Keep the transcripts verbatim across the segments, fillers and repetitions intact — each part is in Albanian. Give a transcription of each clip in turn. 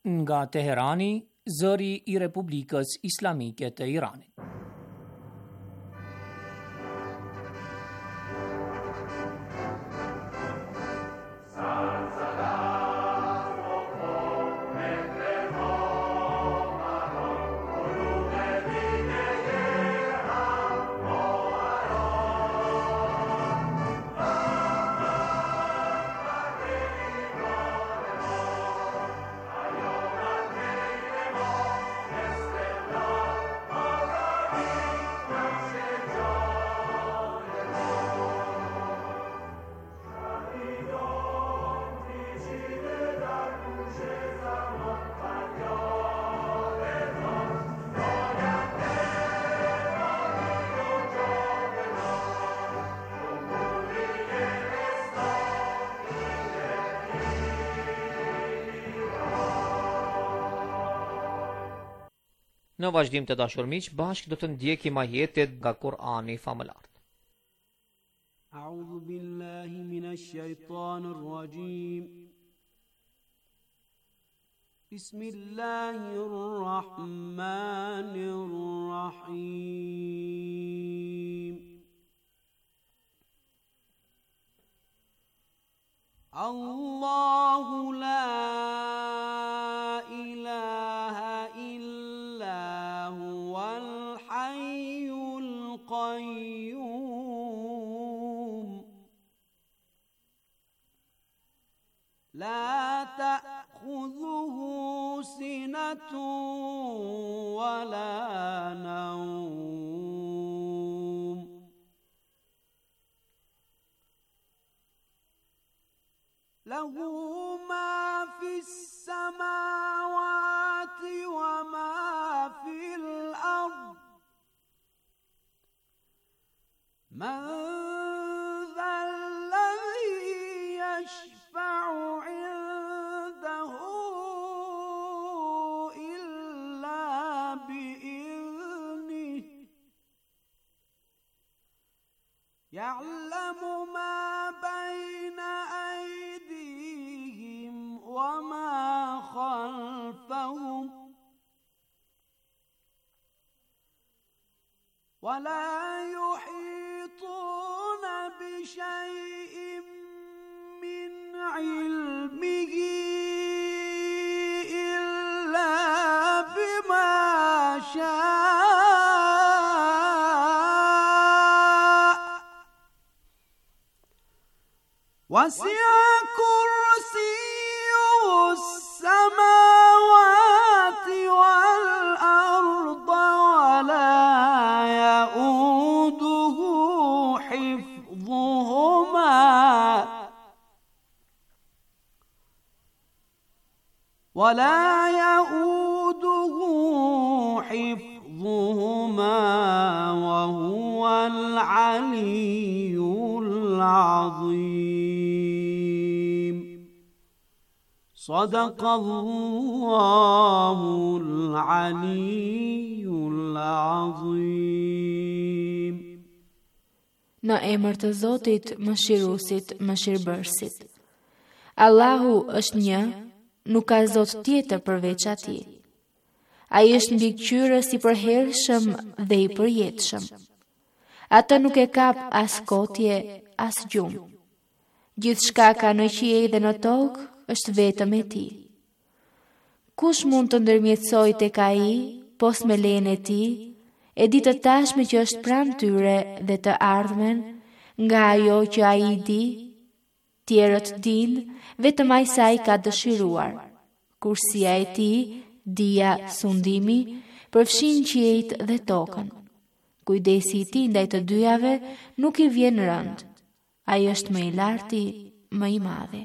nga Teherani, zëri i Republikës Islamike të Iranit. Në vazhdim të dashur miq, bashkë do të ndjekim ajetet nga Kur'ani famëlar. A'udhu billahi minash shaitanir rajim. Bismillahir rahmanir rahim. Allahu la ilaha illa huwal hayyul qayyum. La ta'khudhuhu sinatun wa la nawm. Lahu ma fis samawati wa ma fil ard. Man dhal ladhi yashfa'u 'indahu illa bi'idhnihi. Ya'lamu ma bayna aydihim wa ma khalfahum. Wa la yuhituna bi shay'in min 'ilmihi illa bima sha'a. Wasi'a kursiyyuhu as-samawati wal arda wa la ya'uduhu hifdhuhuma. Wa la ya'uduhu hifdhuhuma wa huwal 'aliyyul 'azim. Sadaqallahul 'aliyyul 'azim. Në emër të Zotit, Mëshiruesit, Mëshirbërësit. Allahu është një, nuk ka Zot tjetër përveç Atij. Ai është mbikëqyrës i përhershëm dhe i përjetshëm. Atë nuk e kap as kotje, as gjumë. Gjithçka ka në qiell dhe në tokë është vetëm e Tij. Kush mund të ndërmjetësojë tek Ai, pos me lejen e Tij, e di të tashme që është pranë tyre dhe të ardhmen, nga ajo që Ai di, tjerët din, vetëm Ai sa I ka dëshiruar. Kursia e Tij, dia, sundimi, përfshin qiejt dhe tokën. Kujdesi I Tij ndaj të dyjave nuk I vjen rënd. Ai është më I larti, më I madhi.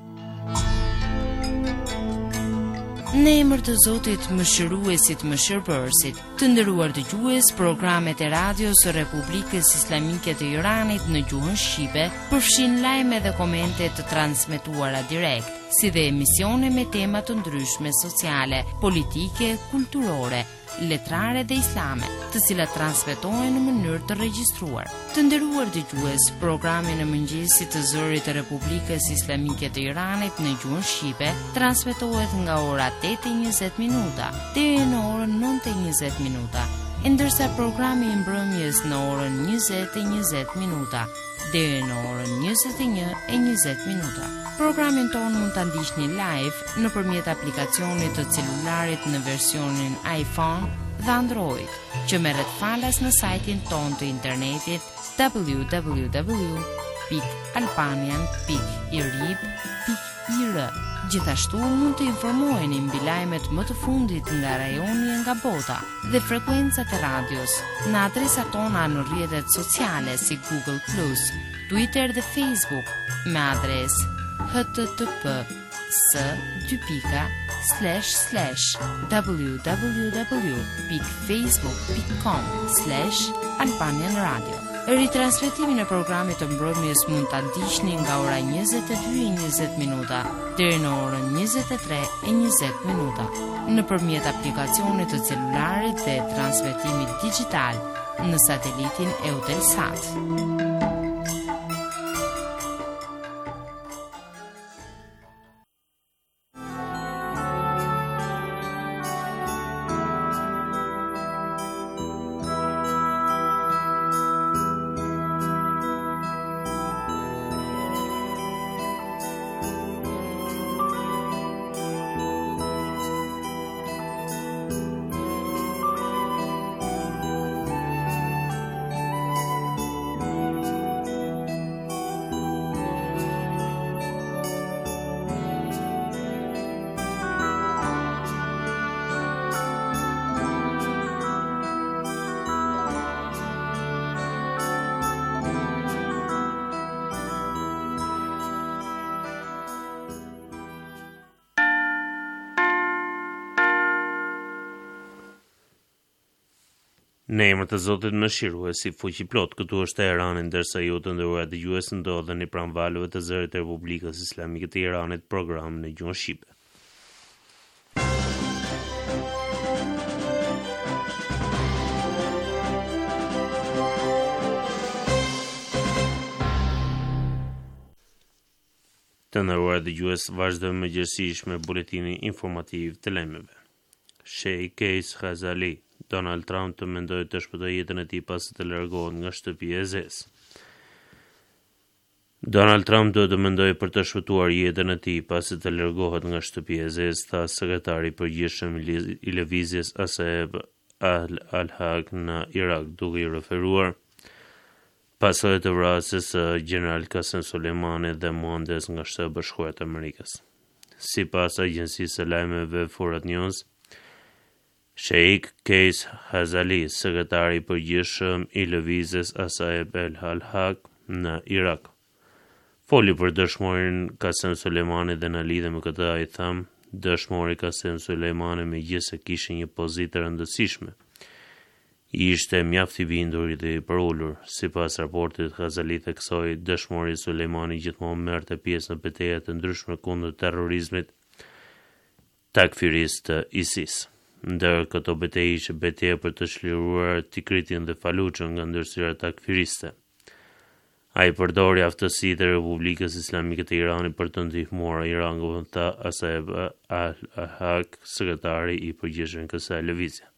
Në emër të Zotit, Mëshiruesit, Mëshirbërësit, të nderuar dëgjues, programet e radios së Republikës Islamike të Iranit në gjuhën shqipe përfshin lajme dhe komente të transmetuara direkt, si dhe emisione me tema të ndryshme sociale, politike, kulturore, letrare dhe islame, të cilat transmetohen në mënyrë të regjistruar. Të nderuar dëgjues, programi në mëngjesit të Zërit të Republikës Islamike të Iranit në gjuhën shqipe transmetohet nga ora tetë e njëzet minuta deri në orën nëntë e njëzet minuta, ndërsa programi i mbrëmjes në orën njëzet e njëzet minuta deri në orën njëzet e një e njëzet minuta. Programin ton mund ta ndiqni live nëpërmjet aplikacionit të celularit në versionin iPhone dhe Android, që merret falas në sajtin ton të internetit w w w pikë albanian pikë i r i b pikë i r. Gjithashtu mund të informoheni mbi lajmet më të fundit nga rajoni e nga bota dhe frekuencat e radios në adresat tona në rrjetet sociale si Google plus, Twitter dhe Facebook me adresë h t t p s dy pika slash slash w w w pikë facebook pikë com slash albanian radio. Ritransmetimin e programit të mbrëmjes mund ta ndiqni nga ora njëzet e dy e njëzet minuta deri në orën njëzet e tre e njëzet minuta nëpërmjet aplikacionit të celularit dhe transmetimit digjital në satelitin Eutelsat. Në emër të Zotit Mëshirues, i fuqiplot, këtu është Teherani, ndërsa ju të nderuar dëgjues ndodheni pranë valëve të Zërit të Republikës Islamike të Iranit, program në gjuhën shqipe. Të nderuar dëgjues, vazhdojmë mëngjesisht me buletinin informativ të lajmeve. Sheikh Qais Khazali, Donald Trump të mendoj të shpëtoj jetën e tij pasi të largohet nga shtëpia e zezë. Donald Trump duhet të mendoj për të shpëtuar jetën e tij pasi të largohet nga shtëpia e zezë, tha sekretari i përgjithshëm i lëvizjes Asaeb al-Haq në Irak, duke i referuar pasojë të vrasjes së General Qasem Soleimanit dhe muandes nga Shtetet e Bashkuara të Amerikës. Sipas agjencisë së lajmeve Furrat News, Sheikh Qais Khazali, sekretari i përgjithshëm i lëvizjes Asaeb al-Haq në Irak, foli për dëshmorin Qasem Soleimani dhe në lidhje me këtë ai tham, dëshmori Qasem Soleimani megjithëse kishte një pozitë të rëndësishme, i ishte mjaft i bindur dhe i përulur. Sipas raportit, Khazali theksoi, dëshmori Soleimani gjithmonë merrte pjesë në betejë të ndryshme kundër terrorizmit takfirist të ISIS. Ndër këto betejë ishte betejë për të çliruar Tikritin dhe Faluçën nga ndërsyra takfiriste. Ai përdori aftësitë e Republikës Islamike të Iranit për të ndihmuar Iranin, tha Asaeb al-Haq, sekretari i përgjithshëm kësaj lëvizje.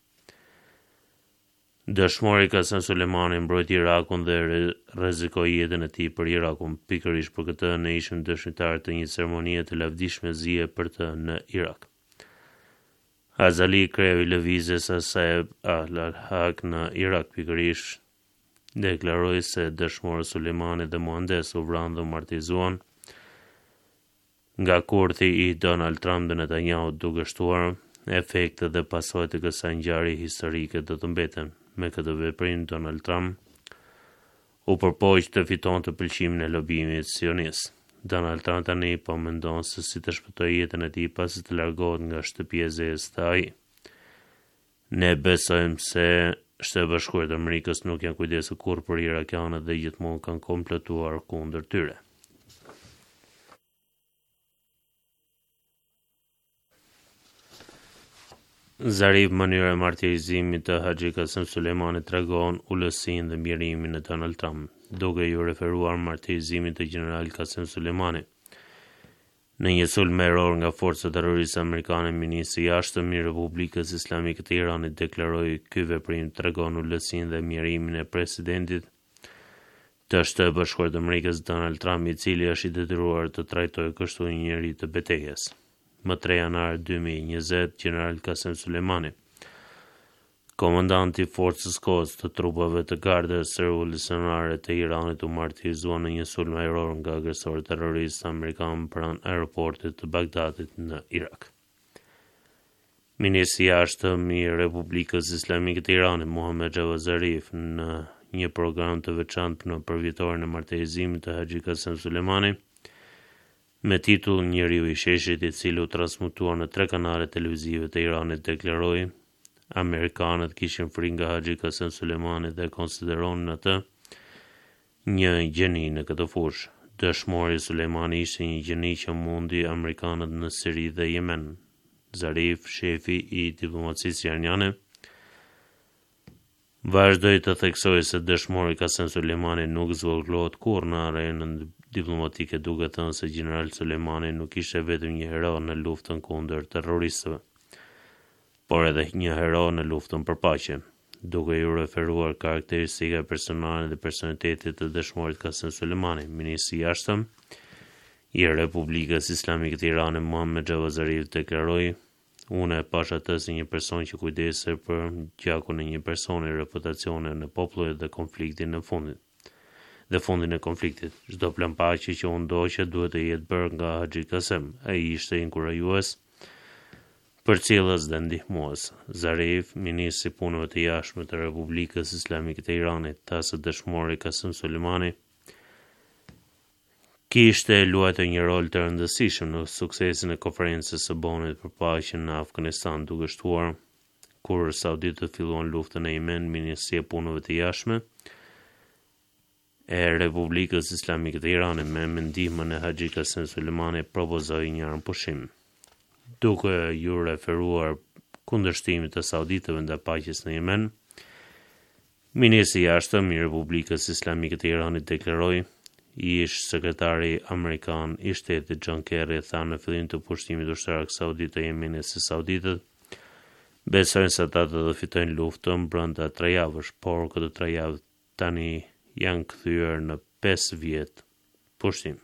Dëshmori Qasem Soleimani mbrojti Irakun dhe rrezikoi jetën e tij për Irakun. Pikërisht për këtë ne ishim dëshmitar të një ceremonie të lavdishme zije për të në Irak. Khazali, kreu i lëvizjes Asaeb al-Haq në Irak, pikërisht deklaroi se dëshmorët Soleimani dhe muandes u vranë dhe martizuan nga kurthi i Donald Trump dhe Netanyahu, duke shtuar efektet dhe pasojat e kësaj ngjarje historike do të mbeten. Me këtë veprim, Donald Trump u përpoq të fitonte pëlqimin e lobimit sionist. Donald Trump tani po mendon se si të shpëtojë jetën e tij pasi të largohet nga shtëpia e zezë, tha ai. Ne besojmë se Shtetet e Bashkuara të Amerikës nuk janë kujdesur kurrë për irakianët dhe gjithmonë kanë komplotuar kundër tyre. Zarif mënyra e martirizimit të Haxhi Qasim Sulejmanit tregon ulësinë dhe mjerimin e Donald Trump, duke ju referuar martirizimit të general Qasim Sulejmanit. Në një sulm error nga forcat terroriste amerikane, ministri i jashtëm i Republikës Islamike të Iranit deklaroi ky veprim tregon ulësinë dhe mjerimin e presidentit të Shtetit Bashkuar të Amerikës Donald Trump, i cili është i detyruar të trajtojë kështu një njeri të betejës. Më tre janar dy mijë e njëzet, general Qasim Sulejmani, komandanti i forcës Quds të trupave të gardës revolucionare të Iranit, u martirizua në një sulm ajror nga agresor terrorist amerikan pranë aeroportit të Bagdadit në Irak. Ministri i jashtëm i Republikës Islamike të Iranit, Mohammad Javad Zarif, në një program të veçantë në përvjetorin e martirizimit të Haxhi Qasim Sulejmani, me titull Njeriu i Sheshit, i cili u transmetuar në tre kanale televizive të Iranit, deklaroi amerikanët kishin frikë nga Haxhi Qasim Sulejmani dhe konsideronin atë një gjeni në këtë fushë. Dëshmori Sulejmani ishte një gjeni që mundi amerikanët në Siri dhe Yemen. Zarif, shefi i diplomacisë iraniane, vazhdoi të theksojë se dëshmori Qasim Sulejmani nuk zvogëlohet kurrë në arenën diplomatike, duke thënë se general Sulejmani nuk ishte vetëm një hero në luftën kundër terroristëve, por edhe një hero në luftën për paqe, duke ju referuar karakteristika personale dhe personalitetit të dëshmorit Qasim Sulejmani. Ministri i jashtëm i Republikës Islamike të Iranit, Mohammad Javad Zarif, deklaroi: "Unë e pash atë si një person që kujdeset për gjakun e një personi, reputacionin e popullit dhe konfliktin në fundit. dhe fundin e konfliktit. Çdo plan paqe që u ndoqë duhet të jetë bërë nga Haxhi Qasim. Ai ishte inkurajues, përcjellës dhe ndihmues." Zarif, ministri i punëve të jashtme të Republikës Islamike të Iranit, tha se dëshmori Qasim Sulejmani kishte luajtur një rol të rëndësishëm në suksesin e konferencës së Bonit për paqen në Afganistan, duke shtuar kur sauditët filluan luftën në Yemen. Ministria e punëve të jashtme e Republikës Islamike të Iranit, me ndihmën e Haxhi Qasim Sulejmani, propozoi një armëpushim, duke ju referuar kundërshtimit të sauditëve ndaj paqes në Yemen. Ministri i jashtëm i Republikës Islamike të Iranit deklaroi: "Ish sekretari amerikan i shtetit John Kerry tha në fillim të pushtimit ushtarak saudit të Yemenit se sauditët besojnë se ata do të fitojnë luftën brenda tre javësh, por këto tre javë tani janë kthyer në pesë vjet pushtim."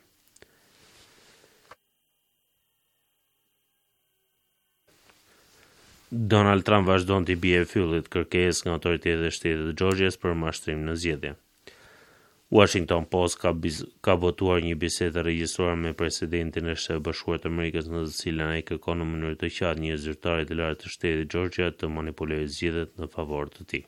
Donald Trump vazhdon të bie fyllit kërkesë nga autoritetet e shtetit të Georgias për mashtrim në zgjedhje. Washington Post ka, biz, ka botuar një bisedë regjistruar me presidentin e Shtetit Bashkuar të Amerikës, në të cilën ai kërkon në mënyrë të qartë një zyrtari të lartë të shtetit Georgia të manipulojë zgjedhjet në favor të tij.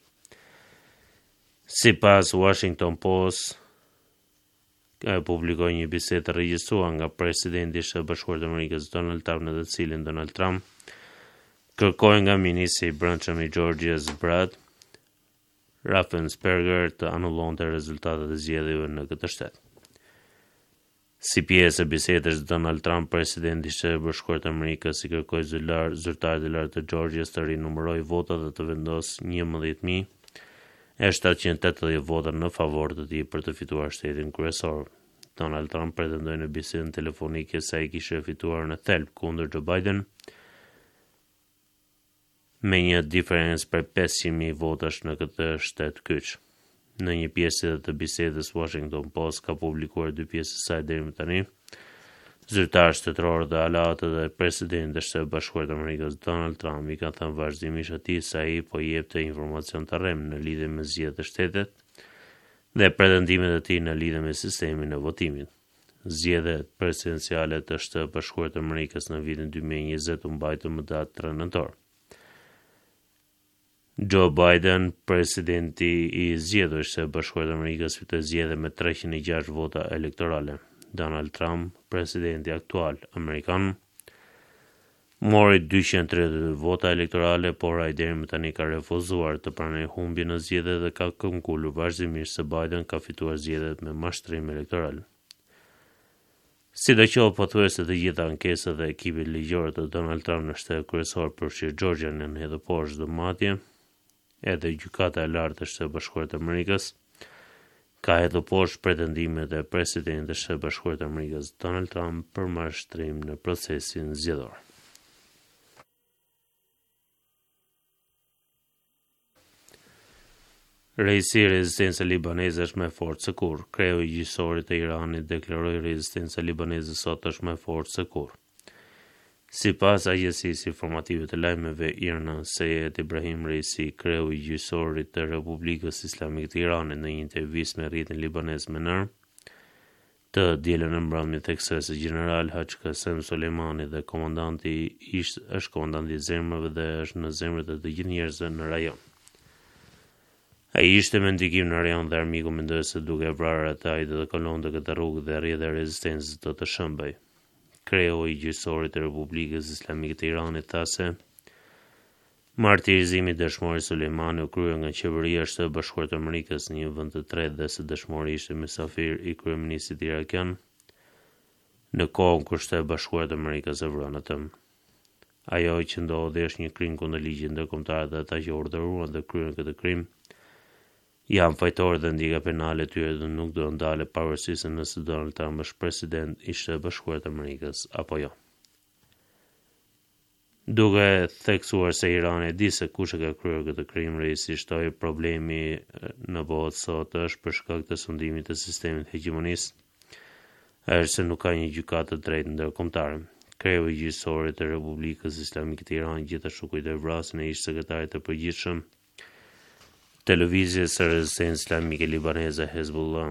Sipas Washington Post, ka publikoi një bisedë të regjistruar nga presidenti i Shtetit Bashkuar të Amerikës Donald Trump, në të cilin Donald Trump kërkoi nga ministri i brendshëm i Georgias Brad Raffensperger të anullonte rezultatet e zgjedhjeve në këtë shtet. Si pjesë e bisedës, Donald Trump, presidenti i Shtetit Bashkuar të Amerikës, i kërkoi zyrtarit të lartë të Georgias të rinumërojë votat dhe të vendosë njëmbëdhjetë mijë e shtatëqind e tetëdhjetë vota në favor të tij për të fituar shtetin kryesor. Donald Trump pretendoi në bisedën telefonike se ai kishte fituar në thelb kundër Joe Biden me një diferencë për pesëqind mijë votash në këtë shtet kyç. Në një pjesë të bisedës, Washington Post ka publikuar dy pjesë të saj deri më tani. Zyrtar shtetëror dhe aleatët dhe presidenti i Shtetit Bashkuar të Amerikës Donald Trump i kanë thënë vazhdimisht atij se ai po jepte informacion të rrem në lidhje me zgjedhjet e shtetit dhe pretendimet e tij në lidhje me sistemin e votimit. Zgjedhjet presidenciale të Shtetit Bashkuar të Amerikës në vitin dy mijë e njëzet u mbajtën më datë tre nëntor. Joe Biden, presidenti i zgjedhur i Shtetit Bashkuar të Amerikës, fitoi zgjedhjet me treqind e gjashtë vota elektorale. Donald Trump, presidenti aktual amerikan, mori dyqind e tridhjetë e dy vota elektorale, por ai deri më tani ka refuzuar të pranojë humbjen në zgjedhjet dhe ka këmbgulur vazhdimisht se Biden ka fituar zgjedhjet me mashtrim elektoral. Sidoqoftë pothuajse të gjitha ankesat dhe ekipit ligjor të Donald Trump në shtetin kryesor përfshirë Georgia në hedhë poshtë dëmatje, edhe gjykata e lartë e Shtetit Bashkuar të Amerikës ka hedhur poshtë pretendimet e presidentit të Shtetit Bashkuar të Amerikës Donald Trump për mashtrim në procesin zgjedhor. Reisi i rezistencës libaneze është më fort se kur. Kreu i gjyqësorit të Iranit deklaroi rezistenca libaneze sot është më fort se kur. Sipas agjencisë informative të lajmeve IRNA, Seyed Ibrahim Reisi, kreu i gjyqësorit të Republikës Islamike të Iranit, në një intervistë me rrjetin libanez Menar, të dielën e mbrëmjet theksoi se general Haj Qasem Soleimani dhe komandanti ishte është komandanti i zemrave dhe është në zemrat e të gjithë njerëzve në rajon. Ai ishte me ndikim në rajon dhe armiku mendoi se duke vrarë ata ai do të kalonte këtë rrugë dhe rrjeta e rezistencës do të shëmbej. Kreu i gjyqësorit të Republikës Islamike të Iranit tha se martirizimi dëshmor i Sulejmani u kryer nga qeveria e Shtetit Bashkuar të Amerikës në një vend të tretë dhe se dëshmori ishte mysafir i kryeministit irakian në kohën kur Shteti Bashkuar të Amerikës e vroi atë. Ajo që ndodhi është një krim kundër ligjit ndërkombëtar dhe ata që urdhëruan të kryen këtë krim janë fajtorë dhe ndjeka penale e tyre dhe nuk do ndale pavarësisht nëse Donald Trump është president i Shtetit Bashkuar të Amerikës apo jo. Duke theksuar se Irani e di se kush e ka kryer këtë krim, reisi shtoi problemi në botë sot është për shkak të sundimit të sistemit hegemonisë, është se nuk ka një gjykatë të drejtë ndërkombëtare. Kreu i gjyqësorit të Republikës Islamike të Iranit gjithashtu kujtoi vrasjen e ish sekretarit të përgjithshëm televizjes së rezistencës islamike libaneze Hezbollah.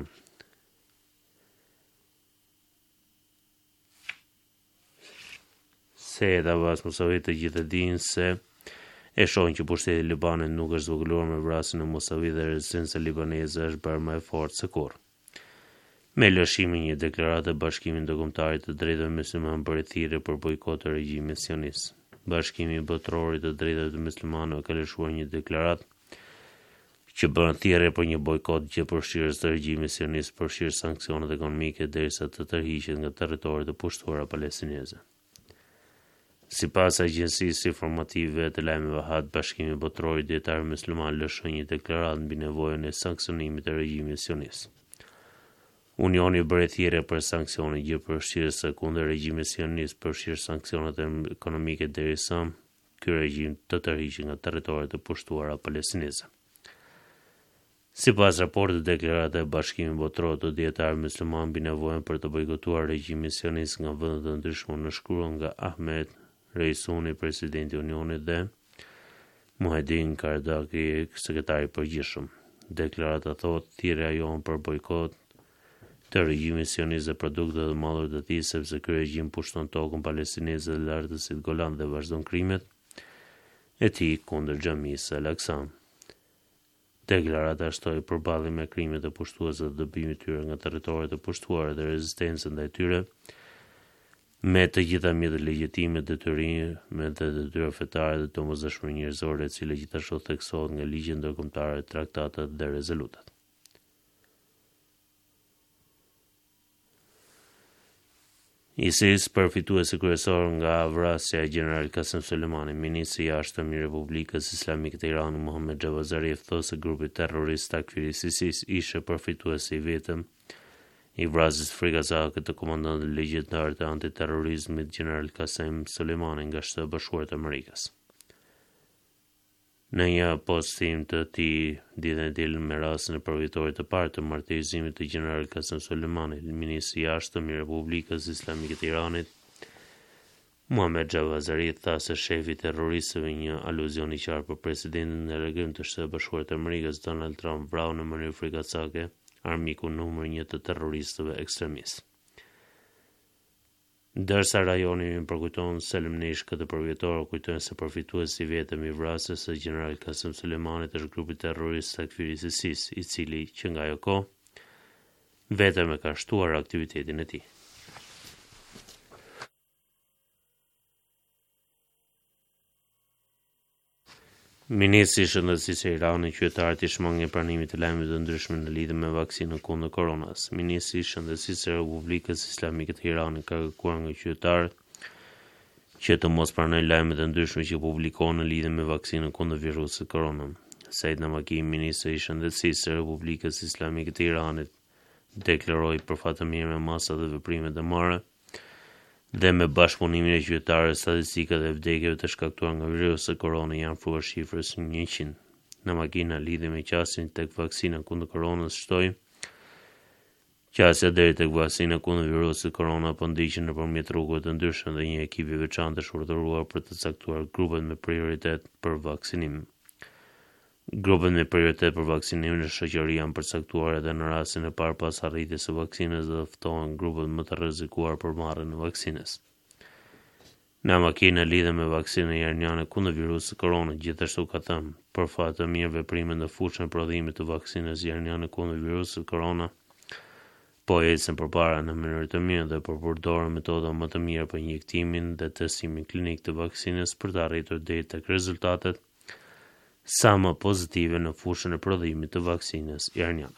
Seyed Abbas Musavi të gjithë dinë se e shohin që pushteti i Libanit nuk është zvogëluar me vrasjen e Musavi dhe rezistenca libaneze është bërë më e fortë se kur. Me lëshimin një deklaratë të Bashkimit Ndërkombëtar të Drejtave Myslimane bëri thirrje për bojkot të regjimit sionist. Bashkimi Botëror të Drejtave të Myslimanëve ka lëshuar një deklaratë që bën thirrje për një bojkot gjithëpërfshirës të regjimit sionist, përfshirë sanksionet ekonomike derisa të tërhiqet nga territoret e pushtuara palestineze. Sipas agjencisë informative të lajmeve H A D, Bashkimi Botëror i Drejtarëve Myslimanë lëshoi një deklaratë mbi nevojën e sanksionimit të regjimit sionist. Unioni bëri thirrje për sanksione gjithëpërfshirës kundër regjimit sionist, përfshirë sanksionet ekonomike derisa ky regjim të tërhiqet nga territoret e pushtuara palestineze. Sipas raportit të deklaratë e Bashkimit Botëror të Dietarëve Myslimanë mbi nevojën për të bojkotuar regjimin sionist nga vendet të ndryshme nënshkruan nga Ahmed Reisuni, presidenti i Unionit, dhe Muhedin Kardaki, sekretari i përgjithshëm. Deklarata thotë thirrja jon për bojkot të regjimit sionist dhe produkteve të mallur të tij, sepse ky regjim pushton tokën palestineze dhe lartësitë Golan dhe vazhdon krimet e tij kundër xhamisë Al-Aqsa. Deklarata shtoi përballje me krimet e pushtuesve dhe dëbimit tyre nga territoret e pushtuara dhe rezistencën ndaj tyre, me të gjitha mjetet legjitime, detyrime dhe detyra fetare dhe domosdoshmëri njerëzore, e cila gjithashtu theksohet nga ligjet ndërkombëtare, traktatat dhe rezolutat. ISIS përfituesi kryesor nga vrasja e general Qasem Soleimani, ministri i jashtëm i Republikës Islamike të Iranit Mohammed Javad Zarif, thotë se grupi terrorist takfirist ISIS ishte përfituesi i vetëm i vrasjes frikazake të komandantit legjetar të antiterrorizmit general Qasem Soleimani nga Shteti Bashkuar të Amerikës. Në një postim të tij ditën e diel me rastin e përfituarit të parë të martirizimit të general Qasem Soleimani, ministri i jashtëm i Republikës Islamike të Iranit Mohammed Javad Zarif tha se shefi i terroristëve, një aluzion i qartë për presidentin e regim të Shtetit Bashkuar të Amerikës Donald Trump, vrau në mënyrë frikazake armiku numër një të terroristëve ekstremistë. Ndërsa rajoni i përkujton Selimnesh këtë përvjetor, kujtojnë se përfituesi i vetëm i vrasjes së general Qasem Soleimanit është grupi terrorist takfirist ISIS, i cili që nga ajo kohë vetëm e ka shtuar aktivitetin e tij. Ministri i Shëndetësisë e Iranit qytetarët i shmangin pranimin e lajmeve të ndryshme në lidhje me vaksinën kundër koronës. Ministri i Shëndetësisë së Republikës Islamike të Iranit ka kërkuar nga qytetarët që të mos pranojnë lajmet e ndryshme që publikohen në lidhje me vaksinën kundër virusit korona. Said Namaki, ministri i Shëndetësisë së Republikës Islamike të Iranit, deklaroi për fat të mirë me masa dhe veprimet e marra dhe me bashkëpunimin e qytetarëve, statistikat e vdekjeve të shkaktuar nga virusi korona janë afruar shifrës njëqind. Namaki në lidhje me qasjen tek vaksina kundër koronës shtoi qasja deri tek vaksina kundër virusit korona po ndiqen nëpërmjet rrugëve të ndryshme dhe një ekip i veçantë është urdhëruar për të caktuar grupet me prioritet për vaksinim. Grupet me prioritet për vaksinimin në shoqëri janë përcaktuar edhe në rastin e parë pas arritjes së vaksinës dhe ftohen grupet më të rrezikuar për marrjen e vaksinës. Namaki në lidhje me vaksinën iraniane kundër virusit korona gjithashtu ka thënë, për fat të mirë veprimet në fushën e prodhimit të vaksinës iraniane kundër virusit korona po ecën përpara në mënyrë të mirë dhe për përdorën metoda më të mira për injektimin dhe testimin klinik të vaksinës për të arritur deri tek rezultatet sa më pozitive në fushën e prodhimit të vaksinës iraniane.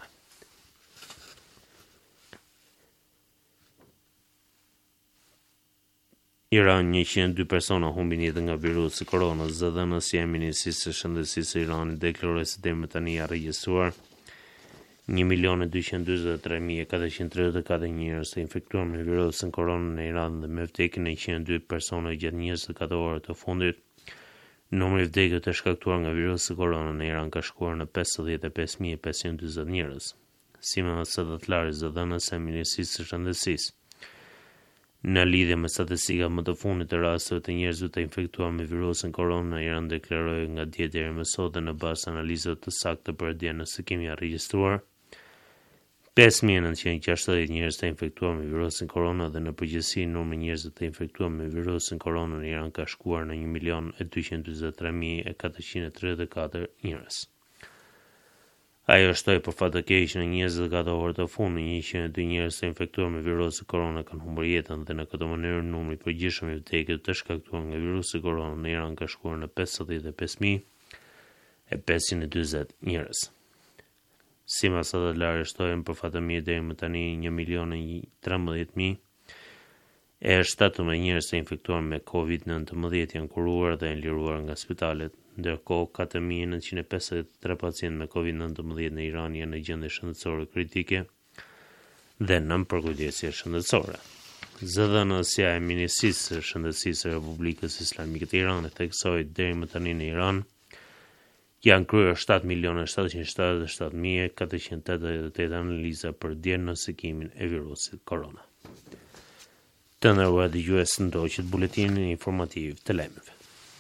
Iran njëqind e dy persona humbin jetën nga virusi korona. Zëdhënësia e Ministrisë së Shëndetësisë së Iranit deklaroi se deri më tani janë regjistruar një milion e dyqind e dyzet e tre mijë e katërqind e tridhjet e katër njerëz të infektuar me virusin korona në Iran dhe me vdekjen e njëqind e dy persona gjatë njëzet e katër orëve të fundit. Numri i vdekjeve të shkaktuar nga virusi korona në Iran ka shkuar në pesëdhjetë e pesë mijë e pesëqind e dyzet njerëz. Si më së dëtlari zëdhënës e Ministrisë së Shëndetësisë, në lidhje me statistikat më të fundit të rasteve të njerëzve të infektuar me virusin korona në Iran deklaroi nga dje deri më sot dhe në bazë të analizave të saktë për diagnostikim kemi regjistruar pesë mijë e nëntëqind e gjashtëdhjetë njerëz të infektuar me virusin korona dhe në përgjithësi numri i njerëzve të infektuar me virusin korona në Iran ka shkuar në një milion e dyqind e dyzet e tre mijë e katërqind e tridhjet e katër njerëz. Ajo shtoi për fat të keq në njëzet e katër orë të fundit njëqind e dy njerëz të infektuar me virusin korona kanë humbur jetën dhe në këtë mënyrë numri i përgjithshëm i vdekjeve të shkaktuar nga virusi korona në Iran ka shkuar në pesëdhjetë e pesë mijë e pesëqind e dyzet njerëz. Si masa të larë shtojnë për fatë mirë deri më tani një milion e trembëdhjetë mijë e shtatëmbëdhjetë njerëz të infektuar me kovid nëntëmbëdhjetë janë kuruar dhe janë liruar nga spitalet, ndërkohë katër mijë e nëntëqind e pesëdhjetë e tre pacientë me kovid nëntëmbëdhjetë në Iran janë në gjendje shëndetësore kritike dhe nën përkujdesje shëndetësore. Zëdhënësia e Ministrisë së Shëndetësisë së Republikës Islamike të Iranit theksoi deri më tani në Iran janë kryer shtatë milion e shtatëqind e shtatëdhjetë e shtatë mijë e katërqind e tetëdhjetë e tetë analiza për diagnostikimin e virusit korona. Të nderuar dëgjues, ndoqët buletinin informativ të lajmeve.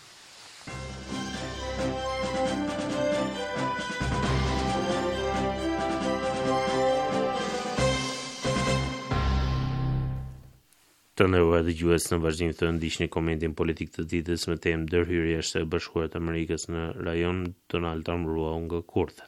Të nderuar dëgjues, në vazhdim të ndiqni komentin politik të ditës me temë ndërhyrja e Shtetit Bashkuar të Amerikës në rajon, Donald Trump ruau nga kurthet.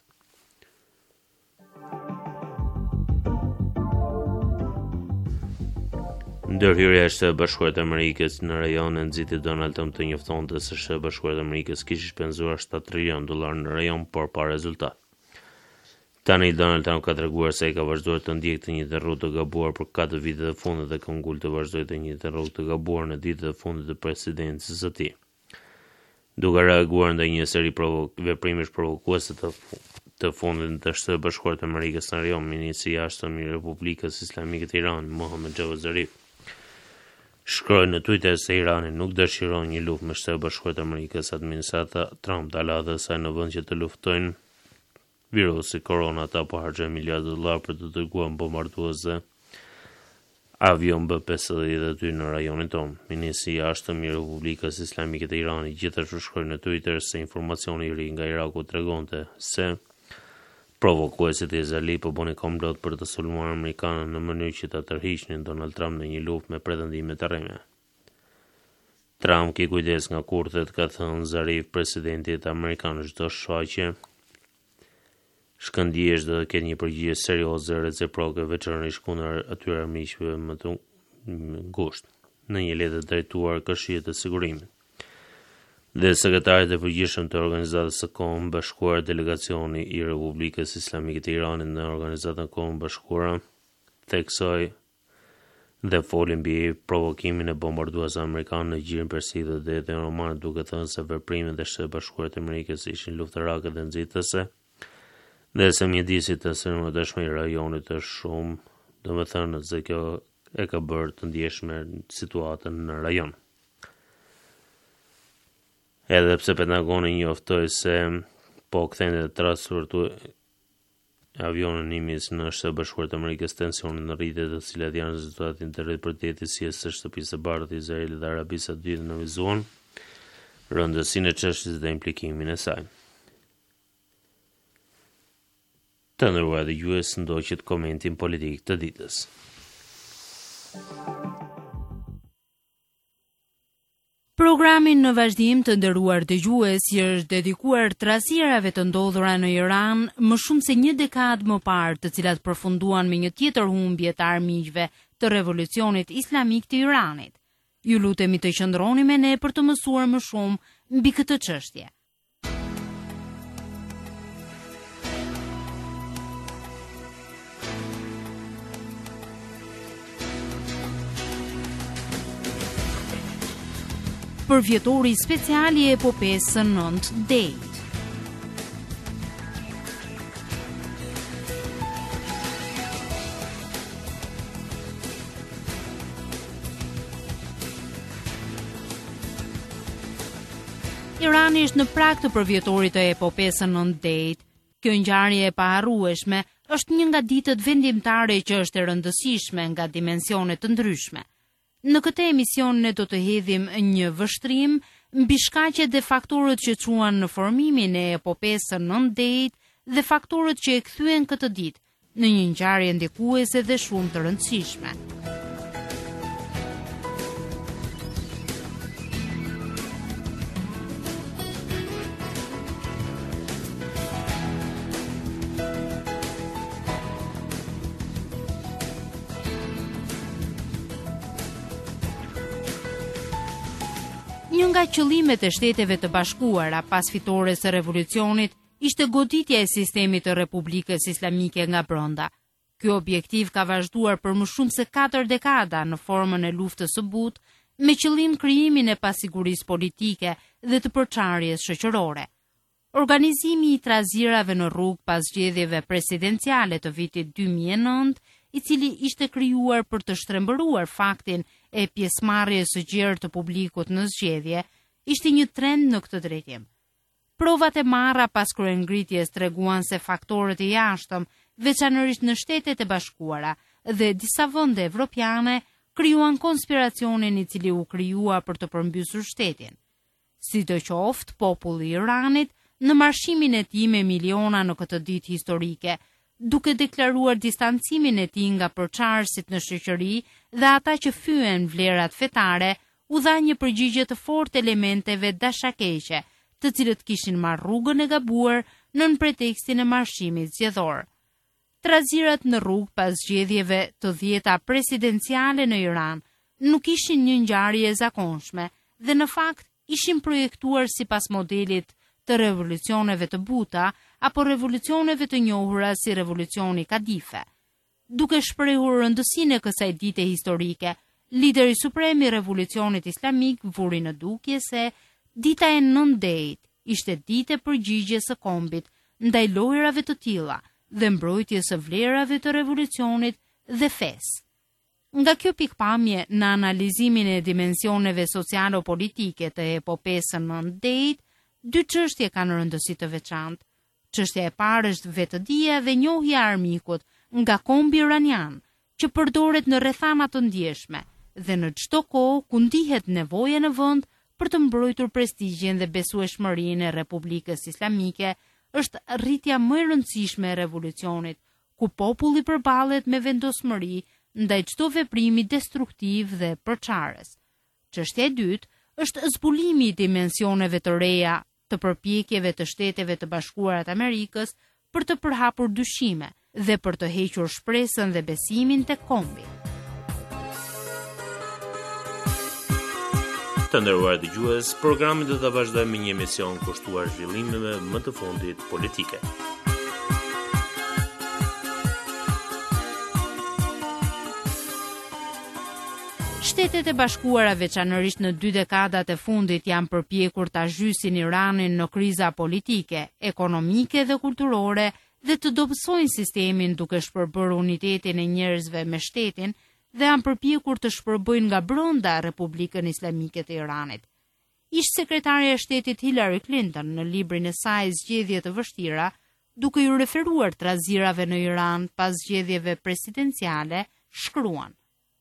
Ndërhyrja e Shtetit Bashkuar të Amerikës në rajon e nxiti Donald Trump të njoftonte se Shteti Bashkuar të Amerikës kishte shpenzuar shtatë trilion dollar në rajon, por pa rezultat. Tani Donald Trump ka treguar se ai ka vazhduar të ndjekë të njëjtën rrugë të gabuar për katër vitet e fundit dhe ka ngulur të vazhdojë të njëjtën rrugë të gabuar në ditët e fundit të presidencës së tij. Duke reaguar ndaj një seri provok- veprimesh provokuese të, të fundit të Shtetit Bashkuar të Amerikës në rajon, ministri i jashtëm i Republikës Islamike të Iranit, Mohammad Javad Zarif, shkroi në Twitter se Irani nuk dëshiron një luftë me Shtetin Bashkuar të Amerikës. Administrata Trump dala dhe saj në vend që të luftojnë virusi korona ata po harxojnë miliarda dollar për të dërguar bombarduese avion B pesëdhjetë e dy në rajonin tonë. Ministri i jashtëm i Republikës Islamike të Iranit gjithashtu shkroi në Twitter se informacioni i ri nga Iraku tregonte se provokuesit e Izraelit po bënin komplot për të sulmuar amerikanët në mënyrë që ta tërhiqnin Donald Trump në një luftë me pretendime të rreme. Trump ki kujdes nga kurthet, ka thënë Zarif, presidenti amerikan, çdo shfaqje shkëndiesh dhe ketë një përgjigje serioze reciproke veçanërisht kundër atyre miqve më të ngushtë në një letër drejtuar Këshillit të Sigurimit. dhe sekretarit e përgjithshëm të Organizatës së Kombeve Bashkuara, delegacioni i Republikës Islamike të Iranit në Organizatën e Kombeve Bashkuara theksoi dhe foli mbi provokimin e bombarduesve amerikanë në gjirin persik dhe detin Oman, duke thënë se veprimet e Shtetit Bashkuar të Amerikës ishin luftarake dhe nxitëse, dhe se mjedisi të sërmëdhshëm i rajonit është shumë, domethënë se kjo e ka bërë të ndjeshme situatën në rajon. Edhe pse Pentagoni njoftoi se po kthente të transportu avionën nimis në Shtetet Bashkuar të Amerikës, tensionin në rritje të cilat janë rezultatin të rrethpërtjetjes së shtëpisë së bardhë të Izraelit dhe Arabisë Saudite analizuan rëndësinë e çështjes dhe implikimin e saj. Të nderuar dëgjues, ndoqët komentin politik të ditës. Programin në vazhdim të nderuar dëgjues i është dedikuar trazierave të ndodhura në Iran më shumë se një dekadë më parë, të cilat përfunduan me një tjetër humbje të armiqve të revolucionit islamik të Iranit. Ju lutemi të qëndroni me ne për të mësuar më shumë mbi këtë çështje. Për vjetori special i epopesë së nëntë Date. Irani është në prag të përvjetorit të epopesë së nëntë Date. Kjo ngjarje e paharrueshme është një nga ditët vendimtare që është e rëndësishme nga dimensione të ndryshme. Në këtë emision ne do të hedhim një vështrim mbi shkaqet dhe faktorët që çuan në formimin e epopesë së nëntë Date dhe faktorët që e kthyen këtë ditë në një ngjarje ndikuese dhe shumë të rëndësishme. Një nga qëllimet e Shteteve të Bashkuara pas fitores së revolucionit ishte goditja e sistemit të Republikës Islamike nga brenda. Ky objektiv ka vazhduar për më shumë se katër dekada në formën e luftës së butë, me qëllim krijimin e pasigurisë politike dhe të përçarjes shoqërore. Organizimi i trazierave në rrugë pas zgjedhjeve presidenciale të vitit dy mijë e nëntë, i cili ishte krijuar për të shtrembëruar faktin e pjesëmarrjes së gjerë të publikut në zgjedhje, ishte një trend në këtë drejtim. Provat e marra pas kryengritjes treguan se faktorët e jashtëm, veçanërisht në Shtetet e Bashkuara dhe disa vende evropiane, krijuan konspiracionin i cili u krijua për të përmbysur shtetin. Sidoqoftë, populli i Iranit në marshimin e tij me miliona në këtë ditë historike, duke deklaruar distancimin e tij nga përçarësit në shoqëri dhe ata që fyen vlerat fetare, u dha një përgjigje të fortë elementeve dashakeqe, të cilët kishin marrë rrugën e gabuar nën pretekstin e marshimit zgjedhor. Trazirat në rrugë pas zgjedhjeve të dhjeta presidenciale në Iran nuk ishin një ngjarje e zakonshme dhe në fakt ishin projektuar sipas modelit të revolucioneve të buta apo revolucioneve të njohura si revolucioni Kadife. Duke shprehur rëndësinë e kësaj dite historike, lideri suprem i revolucionit islamik vuri në dukje se dita e nëntë Date ishte ditë e përgjigjes së kombit ndaj lojrave të tilla dhe mbrojtjes së vlerave të revolucionit dhe fesë. Nga kjo pikpamje në analizimin e dimensioneve socialo-politike të epopesë së nëntë Date, dy çështje kanë rëndësi të veçantë. Çështja e parë është vetëdia dhe njohja e armikut nga kombi iranian, që përdoret në rrethana të ndjeshme dhe në çdo kohë ku ndihet nevoja në vend për të mbrojtur prestigjin dhe besueshmërinë e Republikës Islamike, është rritja më e rëndësishme e revolucionit, ku populli përballet me vendosmëri ndaj çdo veprimi destruktiv dhe përçarës. Çështja e dytë është zbulimi i dimensioneve të reja të përpjekjeve të Shteteve të Bashkuara të Amerikës për të përhapur dyshime dhe për të hequr shpresën dhe besimin tek kombi. Të nderuar dëgjues, programin do ta vazhdojmë me një emision kushtuar zhvillimeve më të fundit politike. Shtetet e Bashkuara, veçanërisht në dy dekadat e fundit, janë përpjekur ta zhysin Iranin në kriza politike, ekonomike dhe kulturore dhe të dobësojnë sistemin duke shpërbërë unitetin e njerëzve me shtetin dhe janë përpjekur të shpërbëjnë nga brenda Republikën Islamike të Iranit. Ish sekretarja e shtetit Hillary Clinton në librin e saj Zgjedhje të vështira, duke ju referuar trazirave në Iran pas zgjedhjeve presidenciale, shkruan: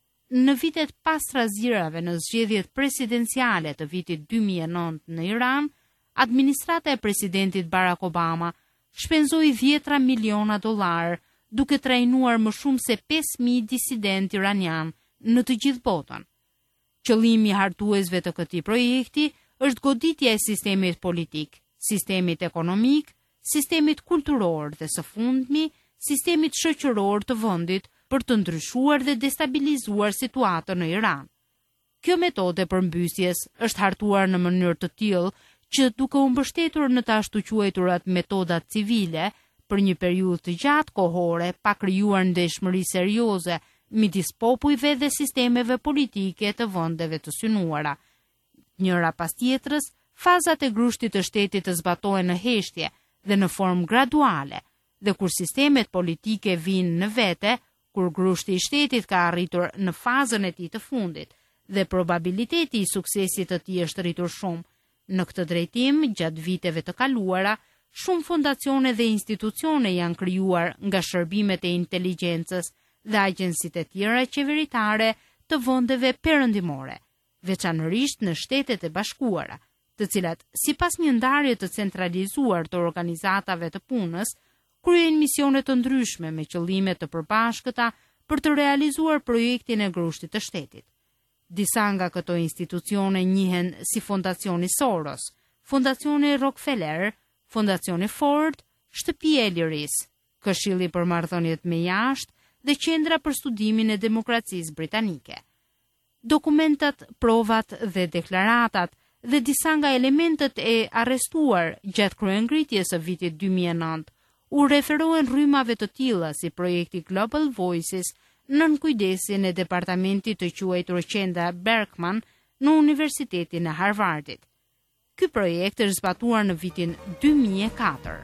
Në vitet pas trazirave në zgjedhjet presidenciale të vitit dy mijë e nëntë në Iran, administrata e presidentit Barack Obama shpenzoi dhjetra miliona dollar duke trajnuar më shumë se pesë mijë disident iranian në të gjithë botën. Qëllimi i hartuesve të këtij projekti është goditja e sistemit politik, sistemit ekonomik, sistemit kulturor dhe së fundmi, sistemit shoqëror të vendit për të ndryshuar dhe destabilizuar situatën në Iran. Kjo metodë përmbysjes është hartuar në mënyrë të tillë që duke u mbështetur në të ashtu quajturat metodat civile, për një periudhë të gjatë kohore, pa krijuar ndeshmëri serioze midis popujve dhe sistemeve politike të vendeve të synuara. Njëra pas tjetrës, fazat e grushtit të shtetit të zbatohen në heshtje dhe në formë graduale, dhe kur sistemet politike vinë në vete, kur grushti i shtetit ka arritur në fazën e tij të fundit dhe probabiliteti i suksesit të tij është rritur shumë. Në këtë drejtim, gjatë viteve të kaluara, shumë fondacione dhe institucione janë krijuar nga shërbimet e inteligjencës dhe agjensitë e tjera qeveritare të vendeve perëndimore, veçanërisht në Shtetet e Bashkuara, të cilat sipas një ndarje të centralizuar të organizatave të punës, kryejnë misione të ndryshme me qëllime të përbashkëta për të realizuar projektin e grushtit të shtetit. Disa nga këto institucione njihen si Fondacioni Soros, Fondacioni Rockefeller, Fondacioni Ford, Shtëpia e Lirisë, Këshilli për Marrëdhëniet me Jashtë dhe Qendra për Studimin e Demokracisë Britanike. Dokumentat, provat dhe deklaratatat dhe disa nga elementet e arrestuar gjatë kryengritjes së vitit dy mijë e nëntë u referohen rrymave të tilla si projekti Global Voices nën kujdesin e departamentit të quajtur Qendra Berkman në Universitetin e Harvardit. Ky projekt është zbatuar në vitin dy mijë e katër.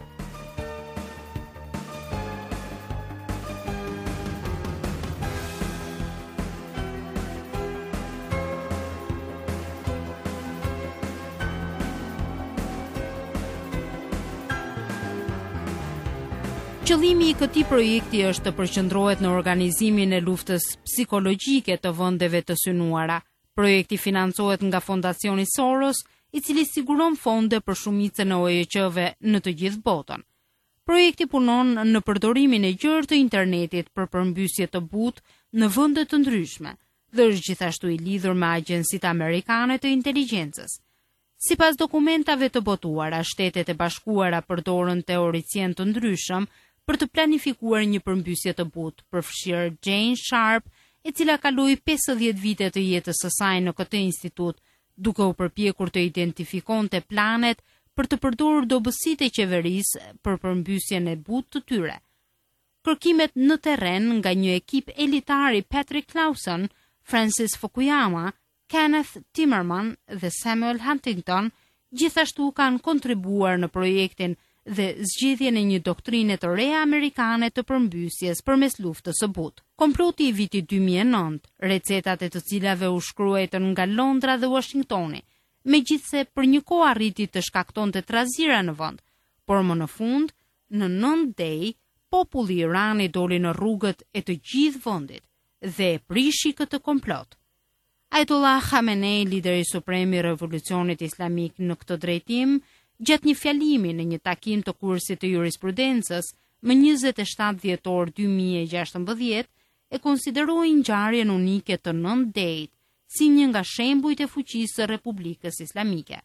Qëllimi i këtij projekti është të përqendrohet në organizimin e luftës psikologjike të vendeve të synuara. Projekti financohet nga Fondacioni Soros, i cili siguron fonde për shumicën e O E Q-ve në të gjithë botën. Projekti punon në përdorimin e gjerë të internetit për përmbysje të butë në vende të ndryshme dhe është gjithashtu i lidhur me agjensitë amerikane të inteligjencës. Sipas dokumentave të botuara, Shtetet e Bashkuara përdorën teoricien të ndryshëm për të planifikuar një përmbysje të butë, përfshirë Jane Sharp, e cila kaloi pesëdhjetë vite të jetës së saj në këtë institut, duke u përpjekur të identifikonte planet për të përdorur dobësitë e qeverisë për përmbysjen e butë të tyre. Kërkimet në terren nga një ekip elitar i Patrick Clausen, Francis Fukuyama, Kenneth Timmerman dhe Samuel Huntington gjithashtu kanë kontribuar në projektin dhe zgjedhjen e një doktrine të re amerikane të përmbysjes përmes luftës së butë. Komploti i vitit dy mijë e nëntë, recetat e të cilave u shkruajtën nga Londra dhe Washingtoni, megjithse për një kohë arriti të shkaktonte trazira në vend, por më në fund, në nëntë dej, populli i Iranit doli në rrugët e të gjithë vendit dhe e prishi këtë komplot. Ajatollah Khamenei, lideri suprem i revolucionit islamik në këtë drejtim, gjatë një fjalimi në një takim të kursit të jurisprudencës më njëzet e shtatë dhjetor dy mijë e gjashtëmbëdhjetë, e konsideroi ngjarjen unike të nëntë dejit si një nga shembujt e fuqisë së Republikës Islamike.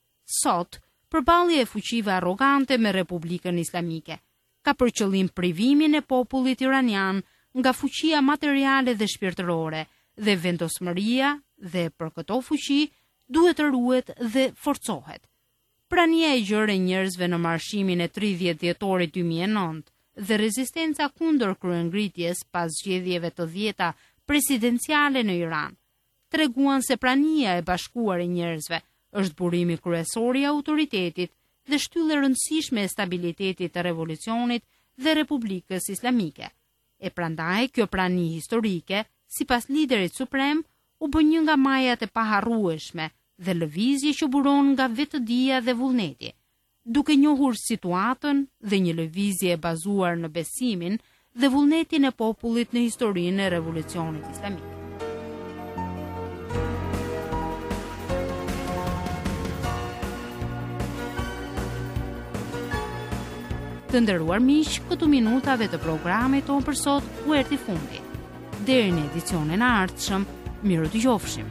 Sot, përballja e fuqive arrogante me Republikën Islamike ka për qëllim privimin e popullit iranian nga fuqia materiale dhe shpirtërore dhe vendosmëria dhe për këto fuqi duhet të ruhet dhe forcohet. Prania e gjerë e njerëzve në marshimin e tridhjetë dhjetorit dy mijë e nëntë dhe rezistenca kundër kryengritjes pas zgjedhjeve të dhjeta presidenciale në Iran treguan se prania e bashkuar e njerëzve është burimi kryesor i autoritetit dhe shtyllë e rëndësishme e stabilitetit të revolucionit dhe Republikës Islamike. E prandaj kjo prani historike, sipas liderit suprem, u bë një nga majat e paharrueshme dhe lëvizje që buron nga vetëdia dhe vullneti, duke njohur situatën dhe një lëvizje e bazuar në besimin dhe vullnetin e popullit në historinë e revolucionit islamik. Të nderuar miq, këtu minutave të programit tonë për sot u erdhi fundi. Deri në edicionin e ardhshëm, miru të qofshim.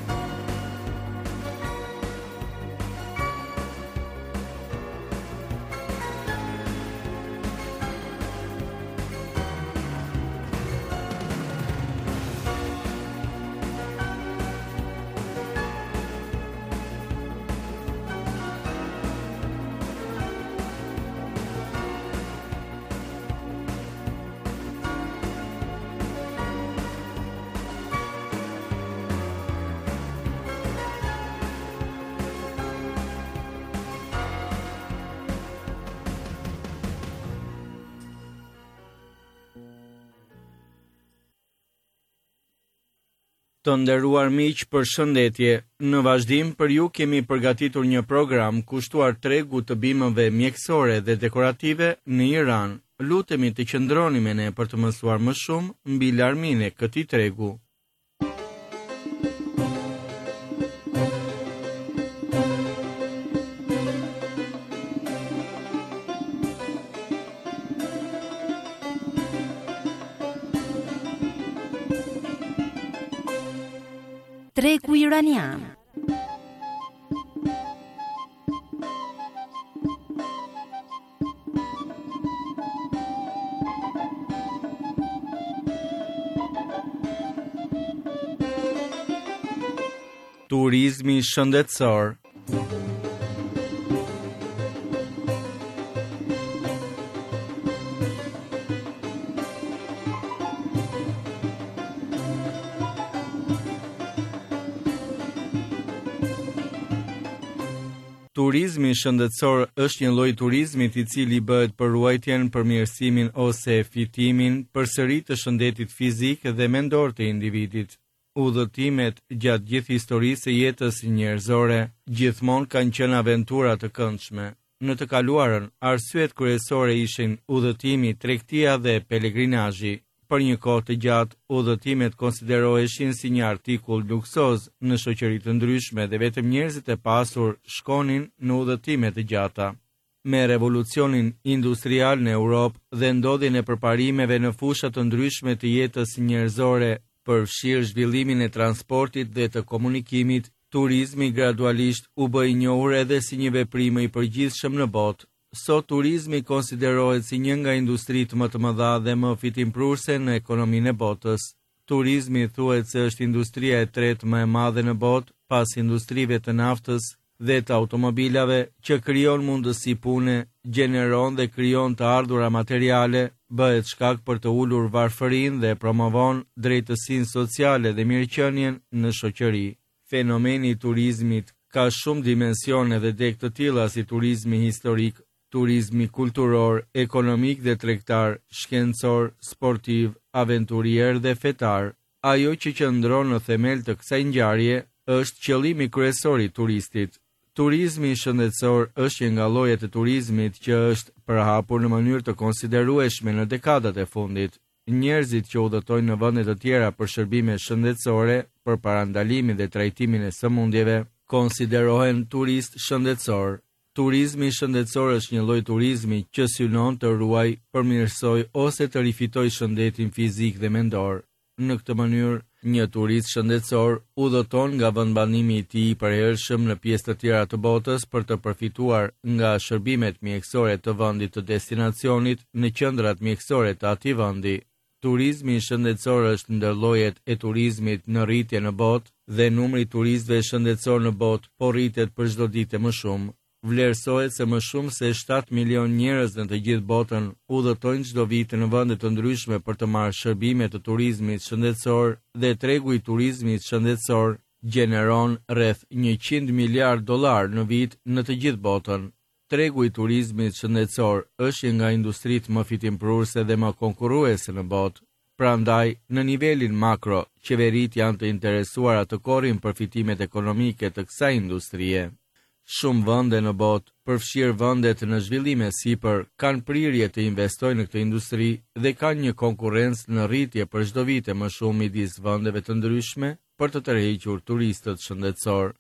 Të nderuar miq, përshëndetje. Në vazhdim për ju kemi përgatitur një program kushtuar tregu të bimëve mjekësore dhe dekorative në Iran. Lutemi të qëndroni me ne për të mësuar më shumë mbi larminë e këtij tregu. Tregu iranian. Turizmi shëndetësor. Turizmi shëndetësor është një lloj turizmit i cili bëhet për ruajtjen, përmirësimin ose fitimin përsëri të shëndetit fizik dhe mendor të individit. Udhëtimet gjatë gjithë historisë së jetës njerëzore gjithmonë kanë qenë aventura të këndshme. Në të kaluarën, arsyet kryesore ishin udhëtimi, tregtia dhe pelegrinazhi. Për një kohë të gjatë, udhëtimet konsideroheshin si një artikull luksoz në shoqëri të ndryshme dhe vetëm njerëzit e pasur shkonin në udhëtime të gjata. Me revolucionin industrial në Europë dhe ndodhjen e përparimeve në fusha të ndryshme të jetës njerëzore, përfshirë zhvillimin e transportit dhe të komunikimit, turizmi gradualisht u bë i njohur edhe si një veprim i përgjithshëm në botë. Sot turizmi konsiderohet si një nga industritë më të mëdha dhe më fitimprurse në ekonominë e botës. Turizmi thuhet se është industria e tretë më e madhe në botë, pas industrive të naftës dhe të automobilave, që krijon mundësi pune, gjeneron dhe krijon të ardhura materiale, bëhet shkak për të ulur varfërinë dhe promovon drejtësinë sociale dhe mirëqenien në shoqëri. Fenomeni i turizmit ka shumë dimensione dhe deg të tilla si turizmi historik, turizmi kulturor, ekonomik dhe tregtar, shkencor, sportiv, aventurier dhe fetar. Ajo që qëndron në themel të kësaj ngjarje është qëllimi kryesor i turistit. Turizmi shëndetësor është një nga llojet e turizmit që është përhapur në mënyrë të konsiderueshme në dekadat e fundit. Njerëzit që udhëtojnë në vende të tjera për shërbime shëndetësore, për parandalimin dhe trajtimin e sëmundjeve, konsiderohen turist shëndetësor. Turizmi shëndetësor është një lloj turizmi që synon të ruaj, përmirësoj ose të rifitoj shëndetin fizik dhe mendor. Në këtë mënyrë, një turist shëndetësor udhëton nga vendbanimi i tij i përhershëm në pjesë të tjera të botës për të përfituar nga shërbimet mjekësore të vendit të destinacionit në qendrat mjekësore të atij vendi. Turizmi shëndetësor është ndër llojet e turizmit në rritje në botë dhe numri i turistëve shëndetësor në botë po rritet për çdo ditë më shumë. Vlerësohet se më shumë se shtatë milion njerëz në të gjithë botën udhëtojnë çdo vit në vende të ndryshme për të marrë shërbime të turizmit shëndetësor dhe tregu i turizmit shëndetësor gjeneron rreth njëqind miliard dollar në vit në të gjithë botën. Tregu i turizmit shëndetësor është një nga industritë më fitimprurëse dhe më konkurruese në botë. Prandaj, në nivelin makro, qeverit janë të interesuara të korrin përfitimet ekonomike të kësaj industrie. Shumë vende në botë, përfshirë vendet në zhvillime sipër, kanë prirje të investojnë në këtë industri dhe kanë një konkurrencë në rritje për çdo vit më shumë midis vendeve të ndryshme për të tërhequr turistët shëndetësor.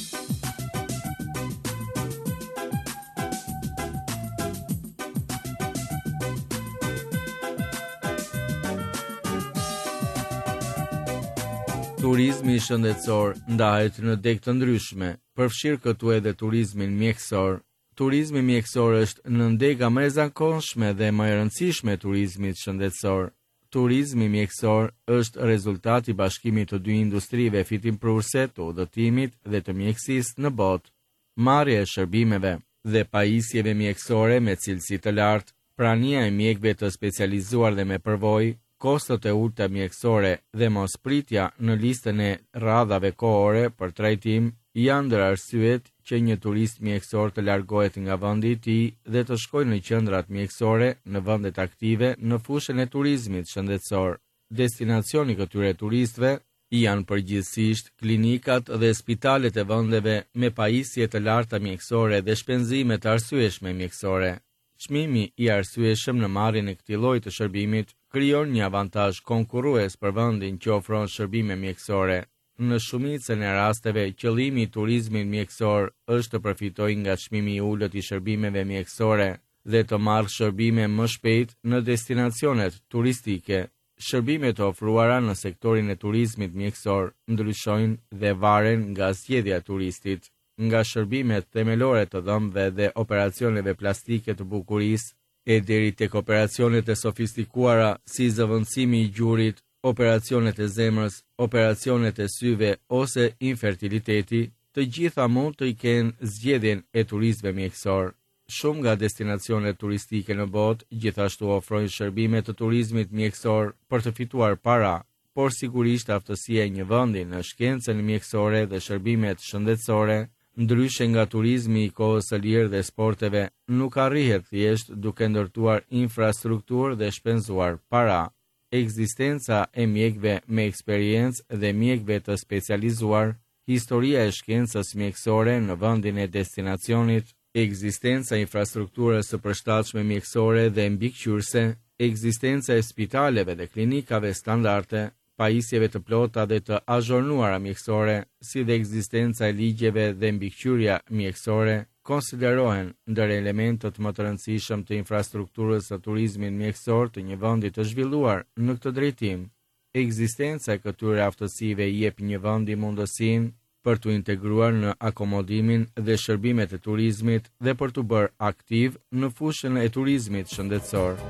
Turizmi shëndetësor ndahet në deg të ndryshme, përfshirë këtu edhe turizmin mjekësor. Turizmi mjekësor është në ndega më e zakonshme dhe më e rëndësishme e turizmit shëndetësor. Turizmi mjekësor është rezultati i bashkimit të dy industrive fitimprurëse të udhëtimit dhe të mjekësisë në botë. Marrja e shërbimeve dhe pajisjeve mjekësore me cilësi të lartë, prania e mjekëve të specializuar dhe me përvojë, kostot e ulta mjekësore dhe mospritja në listën e radhave kohore për trajtim janë ndër arsyet që një turist mjekësor të largohet nga vendi i tij dhe të shkojë në qendrat mjekësore në vendet aktive në fushën e turizmit shëndetësor. Destinacioni këtyre turistëve janë përgjithsisht klinikat dhe spitalet e vendeve me pajisje të larta mjekësore dhe shpenzime të arsyeshme mjekësore. Çmimi i arsyeshëm në marrjen e këtij lloji të shërbimit krijon një avantazh konkurrues për vendin që ofron shërbime mjekësore. Në shumicën e rasteve, qëllimi i turizmit mjekësor është të përfitojë nga çmimi i ulët i shërbimeve mjekësore dhe të marrë shërbime më shpejt në destinacionet turistike. Shërbimet e ofruara në sektorin e turizmit mjekësor ndryshojnë dhe varen nga zgjedhja e turistit. Nga shërbimet themelore të dhëmbëve dhe operacioneve plastike të bukurisë, e deri tek operacionet e sofistikuara si zëvendësimi i gjurit, operacionet e zemrës, operacionet e syve ose infertiliteti, të gjitha mund të i kenë zgjedhjen e turistëve mjekësor. Shumë nga destinacionet turistike në botë gjithashtu ofrojnë shërbime të turizmit mjekësor për të fituar para, por sigurisht aftësia e një vendi në shkencën mjekësore dhe shërbimet shëndetësore, ndryshe nga turizmi i kohës së lirë dhe sporteve, nuk arrihet thjesht duke ndërtuar infrastrukturë dhe shpenzuar para. Ekzistenca e mjekëve me eksperiencë dhe mjekëve të specializuar, historia e shkencës mjekësore në vendin e destinacionit, ekzistenca e infrastrukturës së përshtatshme mjekësore dhe mbikëqyrëse, ekzistenca e spitaleve dhe klinikave standarde, pajisjeve të plota dhe të azhurnuara mjekësore, si dhe ekzistenca e ligjeve dhe mbikëqyrja mjekësore, konsiderohen ndër elementët më të rëndësishëm të infrastrukturës së turizmit mjekësor të një vendi të zhvilluar në këtë drejtim. Ekzistenca e këtyre aftësive i jep një vendi mundësinë për të integruar në akomodimin dhe shërbimet e turizmit dhe për të bërë aktiv në fushën e turizmit shëndetësor.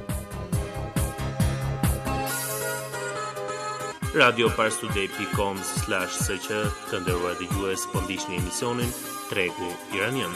radio parstuday dot com slash s q të nderuar dëgjues, po ndiqni emisionin Tregu Iranian.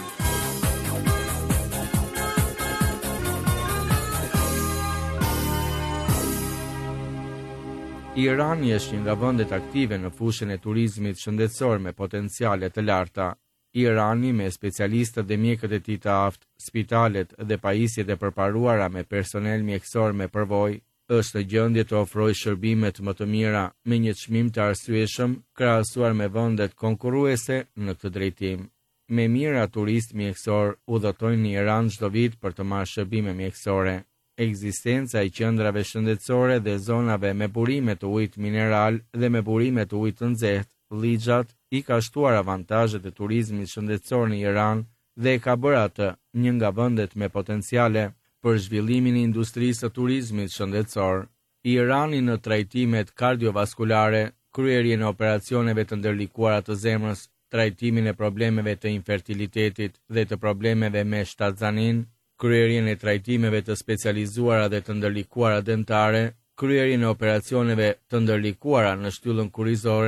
Irani është një nga vendet aktive në fushën e turizmit shëndetësor me potenciale të larta. Irani me specialistët dhe mjekët e tij të aftë, spitalet dhe pajisjet e përparuara me personel mjekësor me përvojë, është në gjendje të ofrojë shërbimet më të mira me një çmim të arsyeshëm krahasuar me vendet konkurruese në këtë drejtim. Me mira turist mjekësor udhëtojnë në Iran çdo vit për të marrë shërbime mjekësore. Ekzistenca e qendrave shëndetësore dhe zonave me burime të ujit mineral dhe me burime të ujit të nxehtë, ligjat i ka shtuar avantazhet e turizmit shëndetësor në Iran dhe e ka bërë atë një nga vendet me potenciale për zhvillimin e industrisë së turizmit shëndetësor. Irani në trajtimet kardiovaskulare, kryerjen e operacioneve të ndërlikuara të zemrës, trajtimin e problemeve të infertilitetit dhe të problemeve me shtatzanin, kryerjen e trajtimeve të specializuara dhe të ndërlikuara dentare, kryerjen e operacioneve të ndërlikuara në shtyllën kurrizore,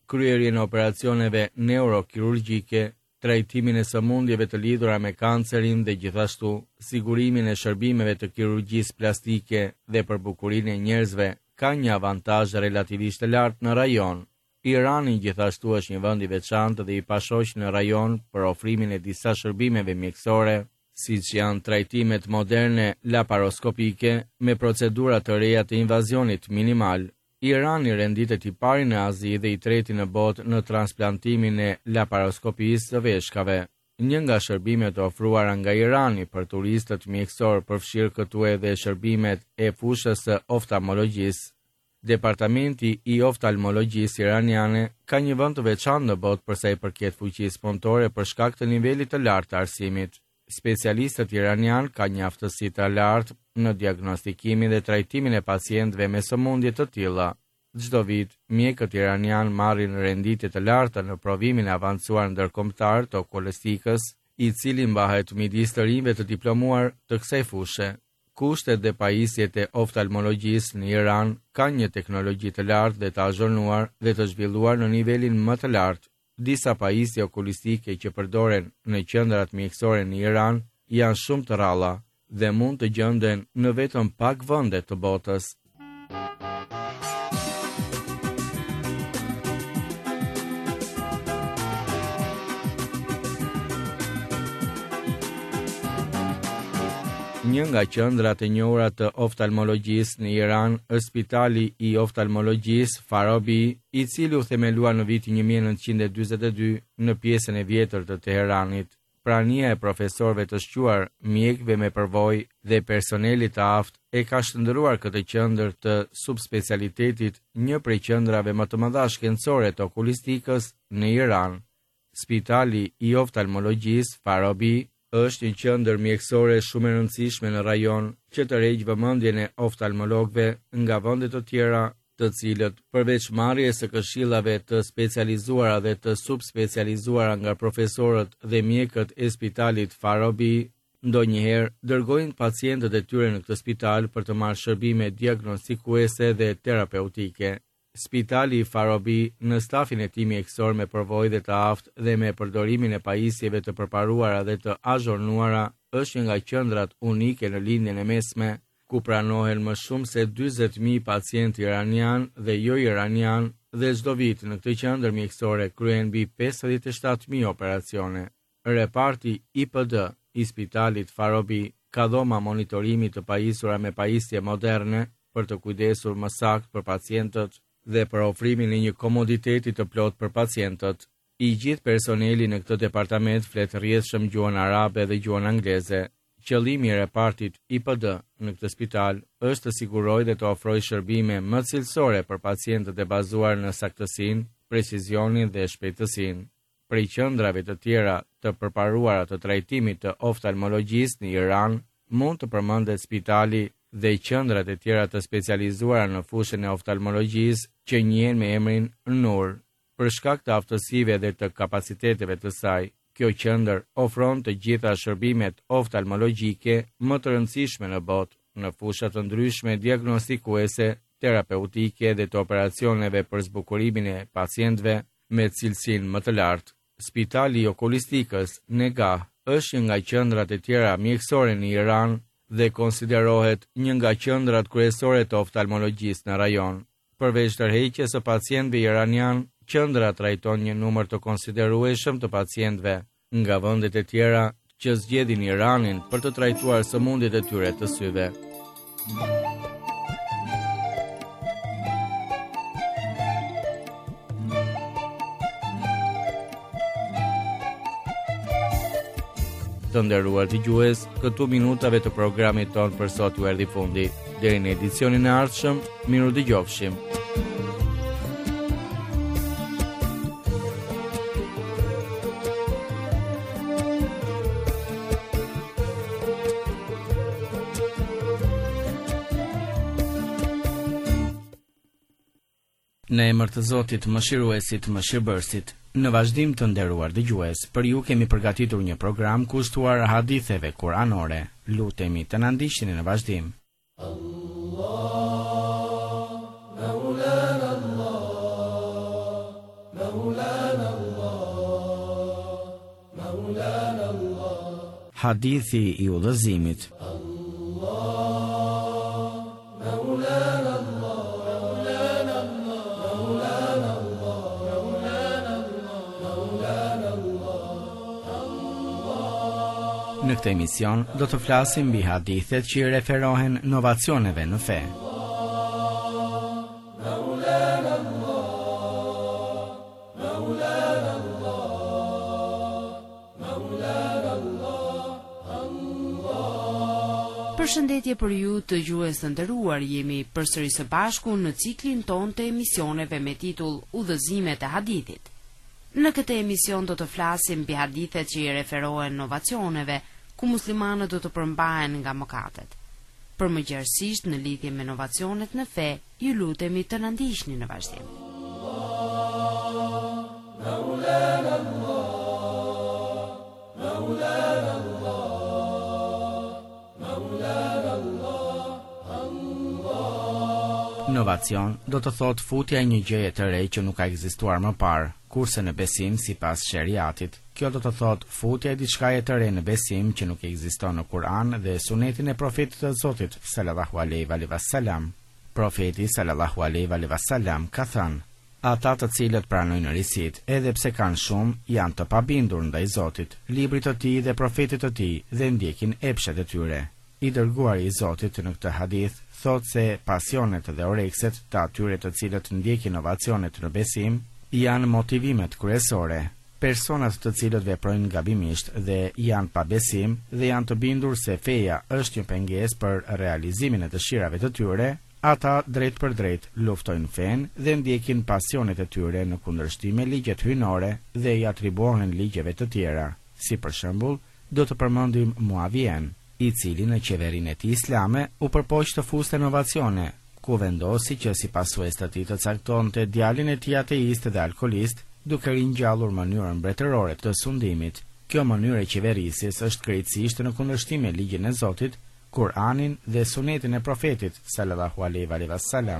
kryerjen e operacioneve neurokirurgjike, trajtimin e sëmundjeve të lidhura me kancerin dhe gjithashtu sigurimin e shërbimeve të kirurgjisë plastike dhe për bukurinë e njerëzve ka një avantazh relativisht të lartë në rajon. Irani gjithashtu është një vend i veçantë dhe i pashoq në rajon për ofrimin e disa shërbimeve mjekësore, siç janë trajtimet moderne laparoskopike me procedura të reja të invazionit minimal. Irani renditet i pari në Azi dhe i treti në botë në transplantimin e laparoskopisë së veshkave. Një nga shërbimet ofruara nga Irani për turistët mjekësor përfshirë këtu edhe shërbimet e fushës së oftalmologjisë. Departamenti i oftalmologjisë iraniane ka një vend të veçantë në botë për sa i përket fuqisë punëtore për shkak të nivelit të lartë të arsimit. Specialistët iranian ka një aftësi të lartë në diagnostikimin dhe trajtimin e pacientëve me sëmundje të tilla. Çdo vit, mjekët iranian marrin renditje të larta në provimin e avancuar ndërkombëtar të okulistikës, i cili mbahet midis të rinjve të diplomuar të kësaj fushë. Kushtet dhe pajisjet e oftalmologjisë në Iran kanë një teknologji të lartë dhe të azhurnuar dhe të zhvilluar në nivelin më të lartë. Disa pajisje okulistike që përdoren në qendrat mjekësore në Iran janë shumë të ralla dhe mund të gjenden në vetëm pak vende të botës. Një nga qendrat e njohura të oftalmologjisë në Iran është Spitali i Oftalmologjisë Farabi, i cili u themelua në vitin një mijë e nëntëqind e dyzet e dy në pjesën e vjetër të Teheranit. Prania e profesorëve të shquar, mjekëve me përvojë dhe personelit të aftë e ka shndërruar këtë qendër të subspecialitetit një prej qendrave më të mëdha shkencore të okulistikës në Iran. Spitali i Oftalmologjisë Farabi është një qendër mjekësore shumë e rëndësishme në rajon që të rreq vëmendjen e oftalmologëve nga vende të tjera, të cilët përveç marrjes së këshillave të specializuara dhe të subspecializuara nga profesorët dhe mjekët e Spitalit Farabi, ndonjëherë dërgojnë pacientët e tyre në këtë spital për të marrë shërbime diagnostikuese dhe terapeutike. Spitali Farabi në stafin e tij mjekësor me përvojë dhe të aftë dhe me përdorimin e pajisjeve të përparuara dhe të azhurnuara është një nga qendrat unike në lindjen e mesme, ku pranohen më shumë se dyzet mijë pacientë iranian dhe jo iranian dhe çdo vit në këtë qendër mjekësore kryhen mbi pesëdhjetë e shtatë mijë operacione. Reparti I P D i Spitalit Farabi ka dhoma monitorimi të pajisura me pajisje moderne për të kujdesur më saktë për pacientët dhe për ofrimin e një komoditeti të plot për pacientët. I gjithë personeli në këtë departament flet rrjedhshëm gjuhën arabe dhe gjuhën angleze. Qëllimi I repartit I P D në këtë spital është të sigurojë dhe të ofrojë shërbime më cilësore për pacientët e bazuar në saktësinë, precizionin dhe shpejtësinë. Prej qendrave të tjera të përparuara të trajtimit të oftalmologjisë në Iran, mund të përmendet spitali dhe qendrat e tjera të specializuara në fushën e oftalmologjisë që njihen me emrin Nur. Për shkak të aftësive dhe të kapaciteteve të saj, kjo qendër ofron të gjitha shërbimet oftalmologjike më të rëndësishme në botë, në fusha të ndryshme diagnostikuese, terapeutike dhe të operacioneve për zbukurimin e pacientëve me cilësinë më të lartë. Spitali I Okulistikës Negah është një nga qendrat e tjera mjekësore në Iran dhe konsiderohet një nga qendrat kryesore të oftalmologjisë në rajon. Përveç tërheqjes së pacientëve iranian, qendra trajton një numër të konsiderueshëm të pacientëve nga vendet e tjera që zgjedhin Iranin për të trajtuar sëmundjet e tyre të syve. Të nderuar dëgjues, këtu minutave të programit ton për sot u erdhi fundi. Deri në edicionin e ardhshëm, miru dëgjofshim. Në emër të Zotit Mëshiruesit, Mëshirbërësit, në vazhdim të nderuar dëgjues, për ju kemi përgatitur një program kushtuar haditheve kuranore. Lutemi të na ndiqni në vazhdim. Allah, Maulana Allah, Hadithi i udhëzimit. Në këtë emision do të flasim mbi hadithet që i referohen novacioneve në fe. Përshëndetje për ju të gjuhës të nderuar, jemi përsëri së bashku në ciklin ton të emisioneve me titull Udhëzimet e hadithit. Në këtë emision do të flasim mbi hadithet që i referohen novacioneve, ku muslimanët do të përmbahen nga mëkatet. Për më gjerësisht në lidhje me novacionet në fe, ju lutemi të na ndiqni në vazhdim. Novacion do të thotë futja e një gjëje të re që nuk ka ekzistuar më parë, kurse në besim sipas sheriatit, kjo do të thotë futja e diçkaje të re në besim që nuk ekziston në Kur'an dhe sunetin e profetit të Zotit sallallahu alaihi wasallam. Profeti sallallahu alaihi wasallam ka thënë: ata të cilët pranojnë risit, edhe pse kanë shumë, janë të pabindur ndaj Zotit, librit të tij dhe profetit të tij dhe ndjekin epshet e tyre. I dërguari i Zotit në këtë hadith thot se pasionet dhe orekset të atyre të cilët ndjekin inovacionet në besim janë motivimet kryesore. Personat të cilët veprojnë gabimisht dhe janë pa besim dhe janë të bindur se feja është një pengesë për realizimin e dëshirave të tyre, ata drejt për drejt luftojnë fen dhe ndjekin pasionet e tyre në kundërshtim me ligjet hyjnore dhe i atribuohen ligjeve të tjera. Si për shembull, do të përmendim Muavien, i cili në qeverinë e tij islame u përpoq të fuste inovacione, ku vendosi që si pasues të tij të caktonte djalin e tij ateist dhe alkolist, duke ringjallur mënyrën mbretërore të sundimit. Kjo mënyrë e qeverisjes është krejtësisht në kundërshtim me ligjin e Zotit, Kur'anin dhe sunetin e profetit sallallahu alaihi wasallam.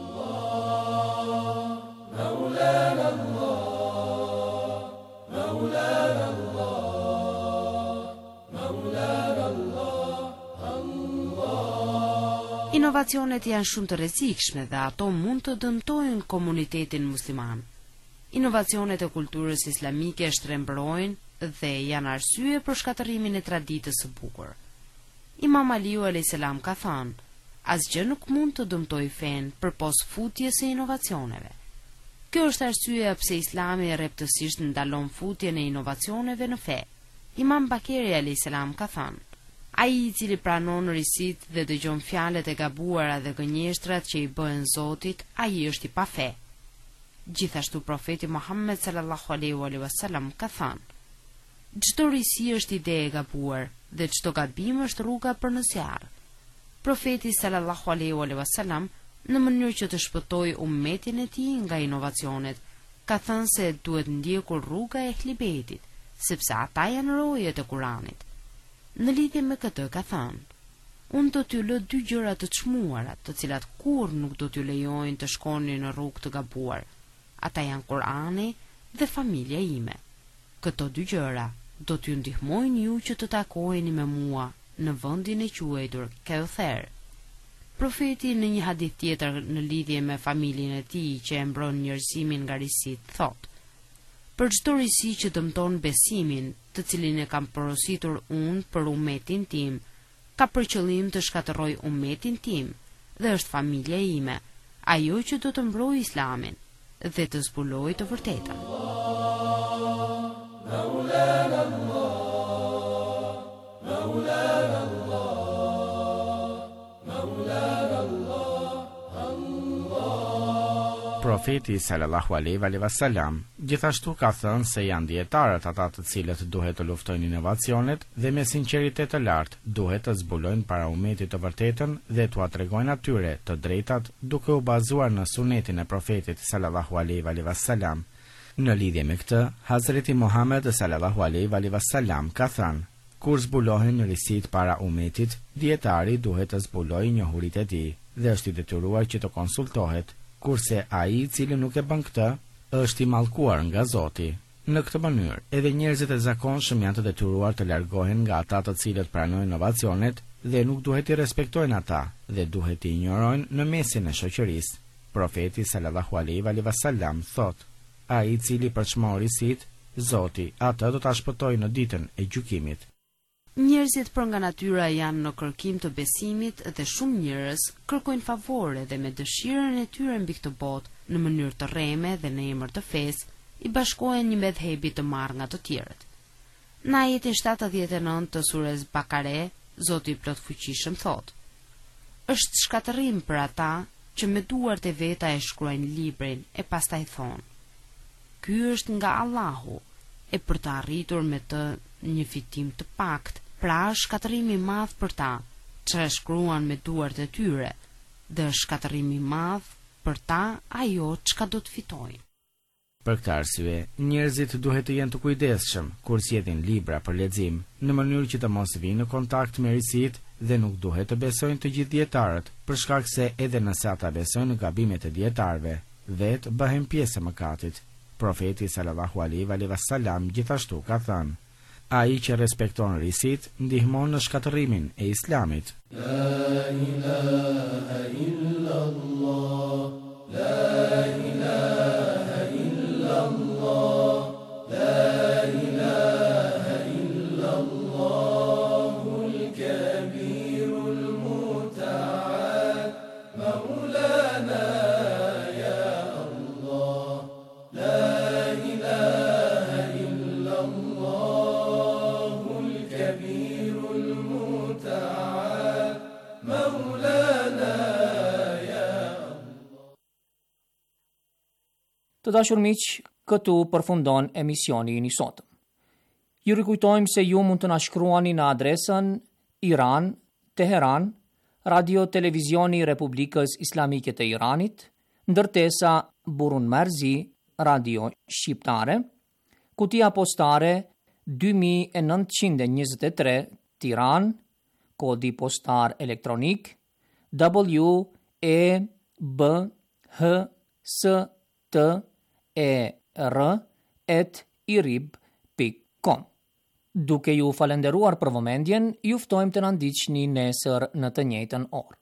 Inovacionet janë shumë të rrezikshme dhe ato mund të dëmtojnë komunitetin musliman. Inovacionet e kulturës islamike shtrembrojnë dhe janë arsye për shkatërimin e traditës së bukur. Imam Aliu alayhis salam ka thënë: asgjë nuk mund të dëmtojë fen përpos futjes së inovacioneve. Kjo është arsyeja pse Islami rreptësisht ndalon futjen e inovacioneve në fe. Imam Bakeri alayhis salam ka thënë: ai i cili pranon risit dhe dëgjon fjalët e gabuara dhe gënjeshtrat që i bëhen Zotit, ai është i pa fe. Gjithashtu profeti Muhammed sallallahu alaihi wasallam ka thënë: çdo risi është ide e gabuar dhe çdo gabim është rruga për në zjarr. Profeti sallallahu alaihi wasallam, në mënyrë që të shpëtojë ummetin e tij nga inovacionet, ka thënë se duhet ndjekur rruga e Ehlibetit, sepse ata janë rojet e Kuranit. Në lidhje me këtë ka thënë: unë do t'ju lë dy gjëra të çmuara, të cilat kur nuk do t'ju lejojnë të shkoni në rrugë të gabuar. Ata janë Kurani dhe familja ime. Këto dy gjëra do t'ju ndihmojnë ju që të takoheni me mua në vendin e quajtur Kauther. Profeti në një hadith tjetër në lidhje me familjen e tij që e mbron njerëzimin nga risit, thotë: për çdo risi që dëmton besimin, të cilin e kam porositur unë për ummetin tim, ka për qëllim të shkatërroj ummetin tim dhe është familja ime, ajo që do të mbrojë Islamin dhe të zbuloj të vërtetën. Profeti sallallahu alaihi wasallam gjithashtu ka thënë se janë dietarët ata të cilët duhet të luftojnë inovacionet dhe me sinqeritet të lartë duhet të zbulojnë para ummetit të vërtetën dhe t'u tregojnë atyre të drejtat duke u bazuar në sunetin e profetit sallallahu alaihi wasallam. Në lidhje me këtë, Hazreti Muhammed sallallahu alaihi wasallam ka thënë: kur zbulohen risit para ummetit, dietari duhet të zbulojë njohuritë e tij dhe është i detyruar që të konsultohet, kurse ai i cili nuk e bën këtë është i mallkuar nga Zoti. Në këtë mënyrë, edhe njerëzit e zakonshëm janë të detyruar të largohen nga ata të cilët pranojnë inovacionet dhe nuk duhet i respektojnë ata dhe duhet i injorojnë në mesin e shoqërisë. Profeti sallallahu alaihi wasallam thot: ai i cili përçmon risit, Zoti atë do ta shpëtojë në ditën e gjykimit. Njerëzit për nga natyra janë në kërkim të besimit dhe shumë njerëz kërkojnë favore dhe me dëshirën e tyre mbi këtë botë në mënyrë të rreme dhe në emër të fesë i bashkohen një medhebi të marrë nga të tjerët. Në ajetin shtatëdhjetë e nëntë të surës Bakare, Zoti i plot fuqishëm thot: është shkatërrim për ata që me duart e veta e shkruajnë librin e pastaj thonë: ky është nga Allahu, e për të arritur me të një fitim të pakt, pra është shkatërrim i madh për ta që e shkruan me duart e tyre, dhe është shkatërrim i madh për ta ajo çka do të fitojnë. Për këtë arsye, njerëzit duhet të jenë të kujdesshëm kur sjellin libra për lexim, në mënyrë që të mos vinë në kontakt me risit dhe nuk duhet të besojnë të gjithë dietarët, për shkak se edhe nëse ata besojnë në gabimet e dietarëve, vetë bëhen pjesë e mëkatit. Profeti sallallahu alaihi wasallam gjithashtu ka thënë: ai që respekton risit ndihmon në shkatërimin e Islamit. La ilaha illallah, la ilaha illallah, la ilaha illallahul kabirul muta'al, maulana ya Allah, la ilaha illallahul kabirul muta'al, maulana ya Allah. Të dashur miq, këtu përfundon emisioni i sotëm. Ju rikujtojmë se ju mund të na shkruani në adresën Iran, Teheran, Radio Televizioni Republikës Islamike të Iranit, ndërtesa Burun Marzi, Radio Shqiptare, kutia postare dy mijë e nëntëqind e njëzet e tre, Tiran, kodi postar elektronik W E B H S T E R at irib pikë com. Duke ju falenderuar për vëmendjen, ju ftojmë të na ndiqni nesër në të njëjtën orë.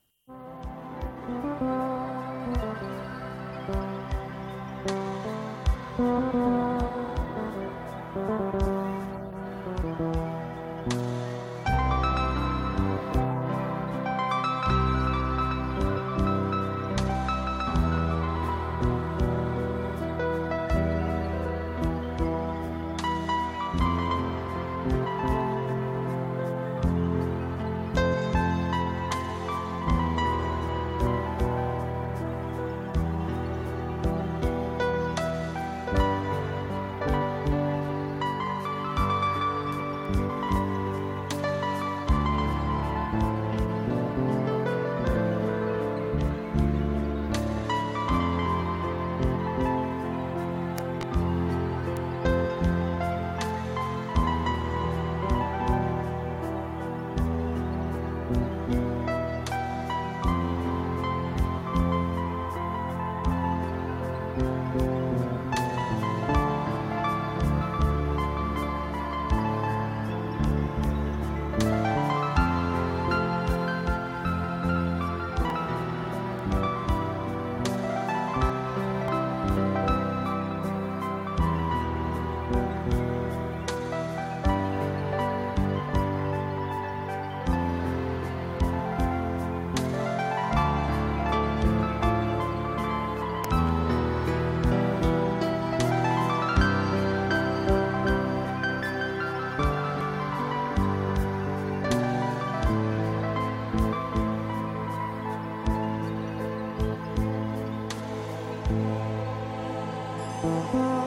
Thank you.